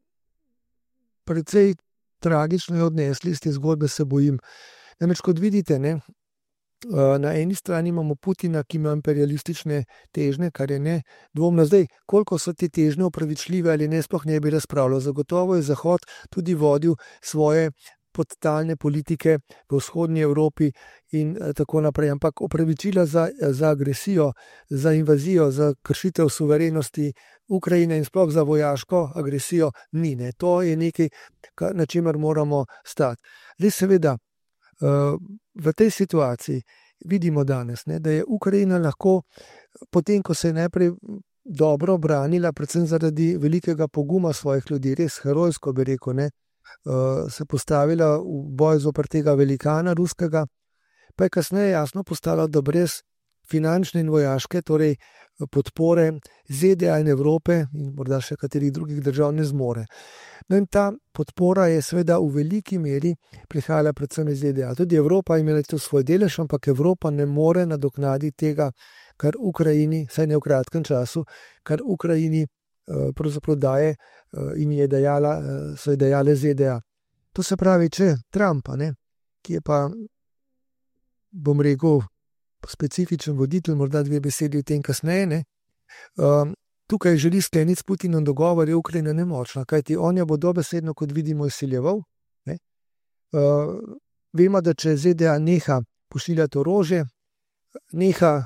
precej tragično odnesli iz te zgodbe, se bojim. Namreč, kot vidite, ne, na eni strani imamo Putina, ki ima imperialistične težnje, kar je ne dvomno. Zdaj, koliko so te težnje opravičljive ali ne, sploh ne bi razpravljal. Zagotovo je Zahod tudi vodil svoje podtalne politike v vzhodnji Evropi in tako naprej. Ampak opravičila za agresijo, za invazijo, za kršitev suverenosti Ukrajine in sploh za vojaško agresijo ni. Ne. To je nekaj, na čemer moramo stati. Zdaj seveda, v tej situaciji vidimo danes, ne, da je Ukrajina lahko, potem ko se je najprej dobro branila, predvsem zaradi velikega poguma svojih ljudi, res herojsko bi rekel, ne, se postavila v boj zoper tega velikana ruskega, pa je kasneje jasno postalo, da brez finančne in vojaške, torej podpore ZDA in Evrope in morda še katerih drugih držav ne zmore. No in ta podpora je seveda v veliki meri prihajala predvsem iz ZDA. Tudi Evropa je imela to svoj delež, ampak Evropa ne more nadoknaditi tega, kar Ukrajini, saj ne v kratkem času, kar Ukrajini pravzaprav daje in so je dajale ZDA. To se pravi, če Trumpa, ne, ki je pa, bom rekel, specifičen voditelj, morda dve besedi o tem kasneje, ne, tukaj želi skleniti s Putinom dogovor, je Ukrajina nemočna, kajti on jo bo dobesedno, kot vidimo, izsiljeval. Ne. Vemo, da če ZDA neha pošiljati orožje, neha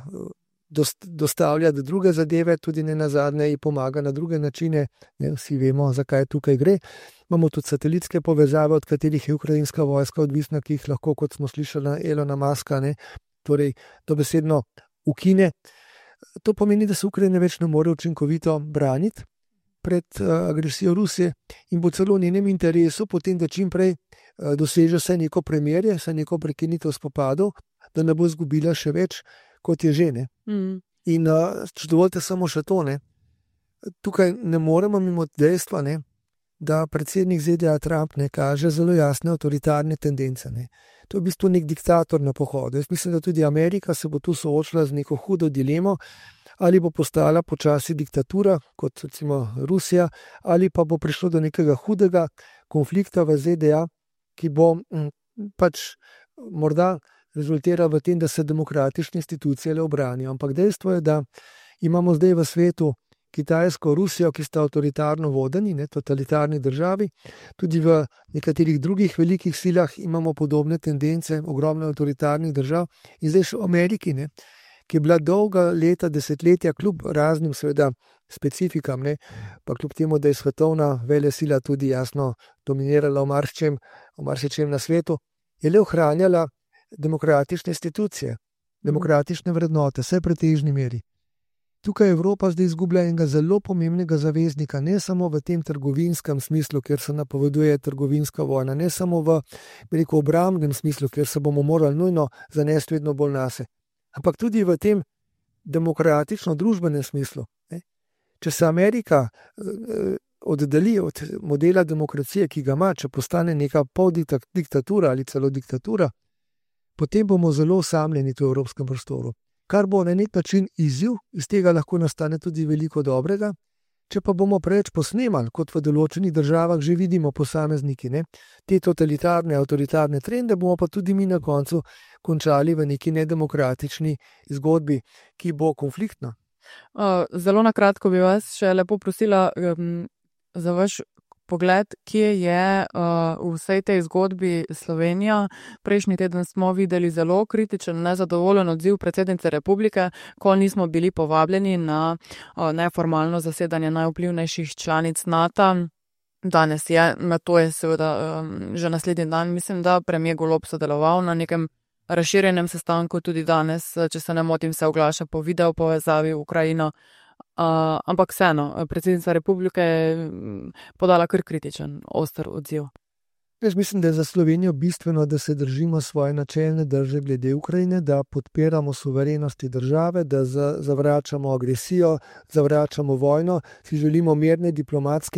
dostavljati druge zadeve, tudi ne nazadnje ji pomaga na druge načine, ne, vsi vemo, zakaj tukaj gre. Imamo tudi satelitske povezave, od katerih je ukrajinska vojska odvisna, ki jih lahko, kot smo slišali, Elona Muska, ne, torej dobesedno ukine. To pomeni, da se Ukrajina več ne more učinkovito braniti pred agresijo Rusije in bo celo v njenem interesu potem, da čim prej doseže vsaj neko premirje, vsaj neko prekinitev spopadov, da ne bo izgubila še več, kot je že. Ne. In če dovolite samo še to, ne, tukaj ne moremo mimo dejstva, ne, da predsednik ZDA Trump ne kaže zelo jasne avtoritarne tendence. Ne. To je v bistvu nek diktator na pohodu. Jaz mislim, da tudi Amerika se bo tu soočila z neko hudo dilemo, ali bo postala počasi diktatura, kot recimo Rusija, ali pa bo prišlo do nekega hudega konflikta v ZDA, ki bo pač morda rezultiral v tem, da se demokratične institucije le obranijo. Ampak dejstvo je, da imamo zdaj v svetu Kitajsko, Rusijo, ki sta avtoritarno vodeni, ne, totalitarni državi, tudi v nekaterih drugih velikih silah imamo podobne tendence, ogromno avtoritarnih držav, in zdaj še v Ameriki, ne, ki je bila dolga leta, desetletja, kljub raznim seveda specifikam, ne, pa kljub temu, da je svetovna velesila tudi jasno dominirala v marsičem na svetu, je le ohranjala demokratične institucije, demokratične vrednote, vse pretežni meri. Tukaj Evropa zdaj izgublja enega zelo pomembnega zaveznika, ne samo v tem trgovinskem smislu, kjer se napoveduje trgovinska vojna, ne samo v obrambnem smislu, kjer se bomo morali nujno zanesti vedno bolj nase, ampak tudi v tem demokratično-družbenem smislu. Ne. Če se Amerika oddalji od modela demokracije, ki ga ima, če postane neka poldiktatura ali celo diktatura, potem bomo zelo osamljeni v evropskem prostoru. Kar bo na nek način izziv, iz tega lahko nastane tudi veliko dobrega, če pa bomo preveč posnemali, kot v določenih državah že vidimo posamezniki, ne, te totalitarne, avtoritarne trende, bomo pa tudi mi na koncu končali v neki nedemokratični zgodbi, ki bo konfliktna. Zelo na kratko bi vas še lepo prosila za vaš pogled, kje je v vsej tej zgodbi Slovenija. Prejšnji teden smo videli zelo kritičen, nezadovoljen odziv predsednice republike, ko nismo bili povabljeni na neformalno zasedanje najvplivnejših članic NATO. Danes je, na to je seveda že naslednji dan, mislim, da premier Golob sodeloval na nekem razširjenem sestanku, tudi danes, če se ne motim, se oglaša po video povezavi v Ukrajino. Ampak vseeno, predsednica republike je podala kar kritičen, oster odziv. Jaz mislim, da je za Slovenijo bistveno, da se držimo svoje načelne drže glede Ukrajine, da podpiramo suverenosti države, da zavračamo agresijo, zavračamo vojno, si želimo mirne diplomatske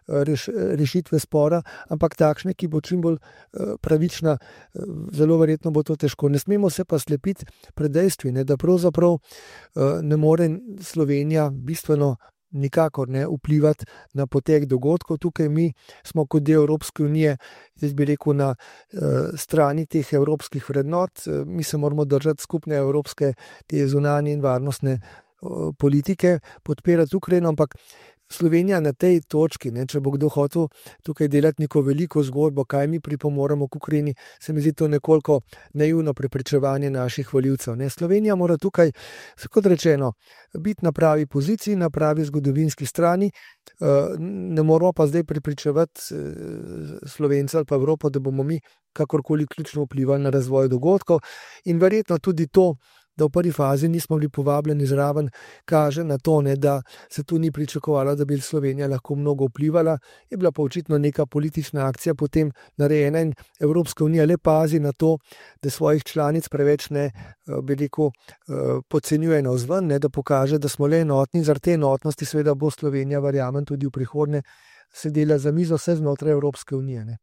rešitve spora, ampak takšne, ki bo čim bolj pravična, zelo verjetno bo to težko. Ne smemo se pa slepiti pred dejstvi, da pravzaprav ne more Slovenija bistveno nikakor ne vplivati na potek dogodkov. Tukaj mi smo kot del Evropske unije, jaz bi rekel, na strani teh evropskih vrednot. Mi se moramo držati skupne evropske te zunanje in varnostne politike, podpirati Ukrajino, ampak Slovenija na tej točki, če bo kdo hotel tukaj delati neko veliko zgodbo, kaj mi pripomoremo k Ukrajini, se mi zdi to nekoliko naivno prepričevanje naših volivcev. Slovenija mora tukaj, kot rečeno, biti na pravi poziciji, na pravi zgodovinski strani. Ne moramo pa zdaj prepričevati Slovencev ali pa Evropo, da bomo mi kakorkoli ključno vplivali na razvoj dogodkov, in verjetno tudi to, da v prvi fazi nismo bili povabljeni zraven, kaže na to, da se tu ni pričakovalo, da bi Slovenija lahko mnogo vplivala. Je bila pa očitno neka politična akcija potem narejena in Evropska unija le pazi na to, da svojih članic preveč ne podcenjuje navzven, da pokaže, da smo le enotni, in zaradi te enotnosti seveda bo Slovenija, verjamem, tudi v prihodnje sedela za mizo vse znotraj Evropske unije.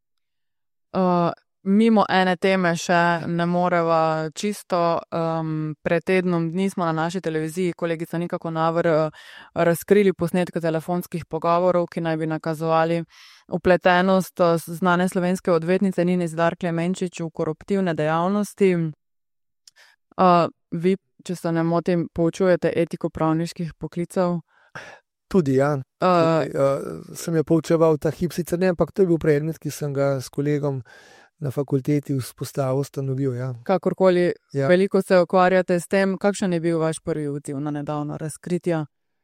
Mimo ene teme še ne moreva čisto. Pred tednom dni smo na naši televiziji, kolegica Nika Konaver, razkrili posnetke telefonskih pogovorov, ki naj bi nakazovali vpletenost znane slovenske odvetnice Nine Zidar Klemenčič v koruptivne dejavnosti. Vi, če se ne motim, poučujete etiko pravniških poklicev? Tudi, ja. Sem jo poučeval ta hip, sicer ne, ampak to je bil predmet, ki sem ga s kolegom na fakulteti vzpostavil, ustanovil. Ja. Kakorkoli, ja. Veliko se ukvarjate s tem. Kakšen je bil vaš prvi vpliv na nedavno razkritja?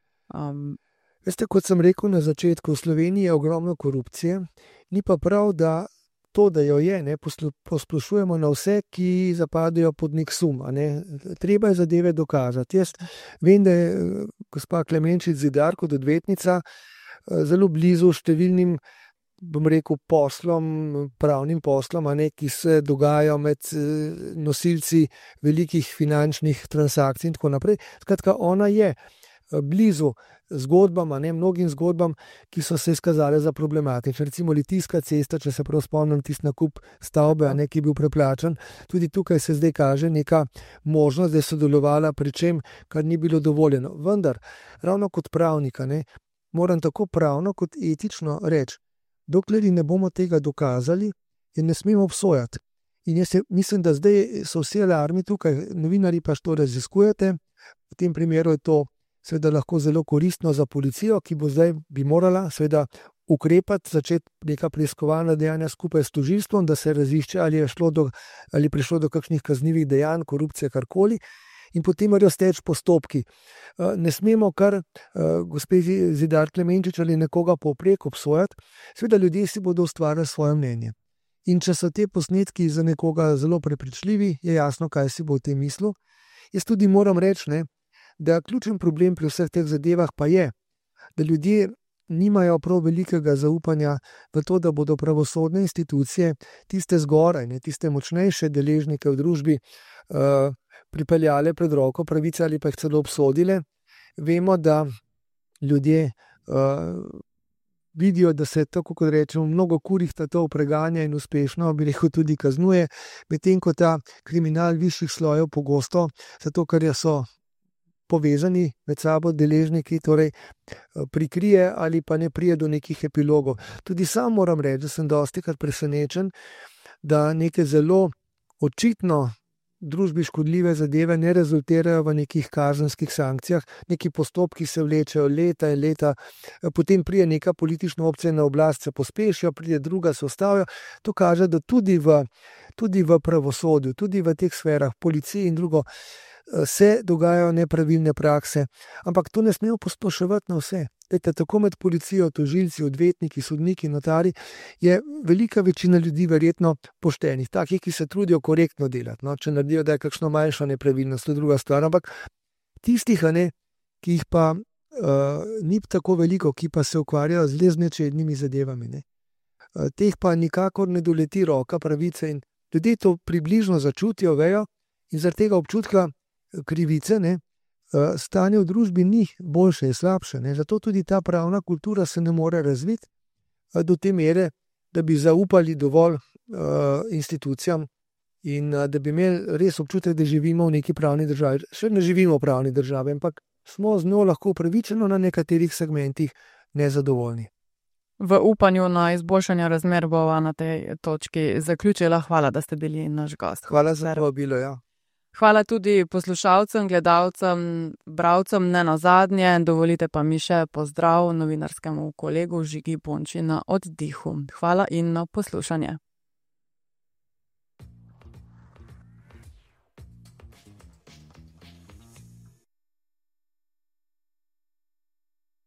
Veste, kot sem rekel na začetku, v Sloveniji je ogromno korupcije, ni pa prav, da to, da jo je, posplošujemo na vse, ki zapadajo pod nek sum. Treba je zadeve dokazati. Jaz vem, da je gospa Klemenčič Zidar kot odvetnica zelo blizu številnim, bom rekel, poslom, pravnim poslom, ki se dogajajo med nosilci velikih finančnih transakcij in tako naprej. Skratka, ona je blizu zgodbam, mnogim zgodbam, ki so se izkazale za problematične. Recimo Litijska cesta, če se prav spomnim, tisti nakup stavbe, ki je bil preplačan. Tudi tukaj se zdaj kaže neka možnost, da je sodelovala pri čem, kar ni bilo dovoljeno. Vendar, ravno kot pravnika, moram tako pravno kot etično reči, dokler ne bomo tega dokazali, je ne smemo obsojati. In jaz mislim, da zdaj so vsi alarmi tukaj, novinarji pa to raziskujete. V tem primeru je to seveda lahko zelo koristno za policijo, ki bo zdaj bi morala seveda ukrepati, začeti neka preiskovalna dejanja skupaj s tožilstvom, da se razišče, ali prišlo do kakšnih kaznivih dejanj, korupcije, karkoli. In potem morajo steči postopki. Ne smemo kar gospe Zidar Klemenčič ali nekoga povprek obsojati. Seveda ljudje si bodo ustvarjali svoje mnenje. In če so te posnetki za nekoga zelo prepričljivi, je jasno, kaj si bo v tem mislil. Jaz tudi moram reči, da ključen problem pri vseh teh zadevah pa je, da ljudje nimajo prav velikega zaupanja v to, da bodo pravosodne institucije tiste zgoraj, tiste močnejše deležnike v družbi pripeljale pred roko pravice ali pa jih celo obsodile. Vemo, da ljudje vidijo, da se, tako kot rečemo, mnogo kurjih tatov preganja in uspešno, bi rekel, tudi kaznuje, medtem ko ta kriminal višjih slojev pogosto, zato ker so povezani med sabo deležniki, torej prikrije ali pa ne prije do nekih epilogov. Tudi sam moram reči, da sem dostikrat presenečen, da neke zelo očitno družbi škodljive zadeve ne rezultirajo v nekih kazenskih sankcijah, neki postopki se vlečejo leta in leta, potem prije neka politična opcija na oblast, se pospešijo, prije druga, se ustavijo. To kaže, da tudi v pravosodju, tudi v teh sferah, policiji in drugo, se dogajajo nepravilne prakse, ampak to ne smemo posploševati na vse. Tako med policijo, tožilci, odvetniki, sodniki, notari je velika večina ljudi verjetno poštenih, takih, ki se trudijo korektno delati. Če naredijo, da je kakšno manjšo nepravilnost, to je druga stvar, ampak tistih, ki jih pa ni tako veliko, ki pa se ukvarjajo z nečednimi zadevami, teh pa nikakor ne doleti roka pravice in ljudje to približno začutijo, vejo, in zaradi tega občutka krivice, stanje v družbi ni boljše, je slabše. Zato tudi ta pravna kultura se ne more razviti. do te mere, da bi zaupali dovolj institucijam in da bi imeli res občutek, da živimo v neki pravni državi. Še ne živimo v pravni državi, ampak smo z njo lahko upravičeno na nekaterih segmentih nezadovoljni. V upanju na izboljšanje razmer bova na tej točki zaključila. Hvala, da ste bili naš gost. Hvala za povabilo, ja. Hvala tudi poslušalcem, gledalcem, bralcem, ne nazadnje. Dovolite pa mi še pozdrav novinarskemu kolegu Žigi Bonči na Oddihu. Hvala in na poslušanje.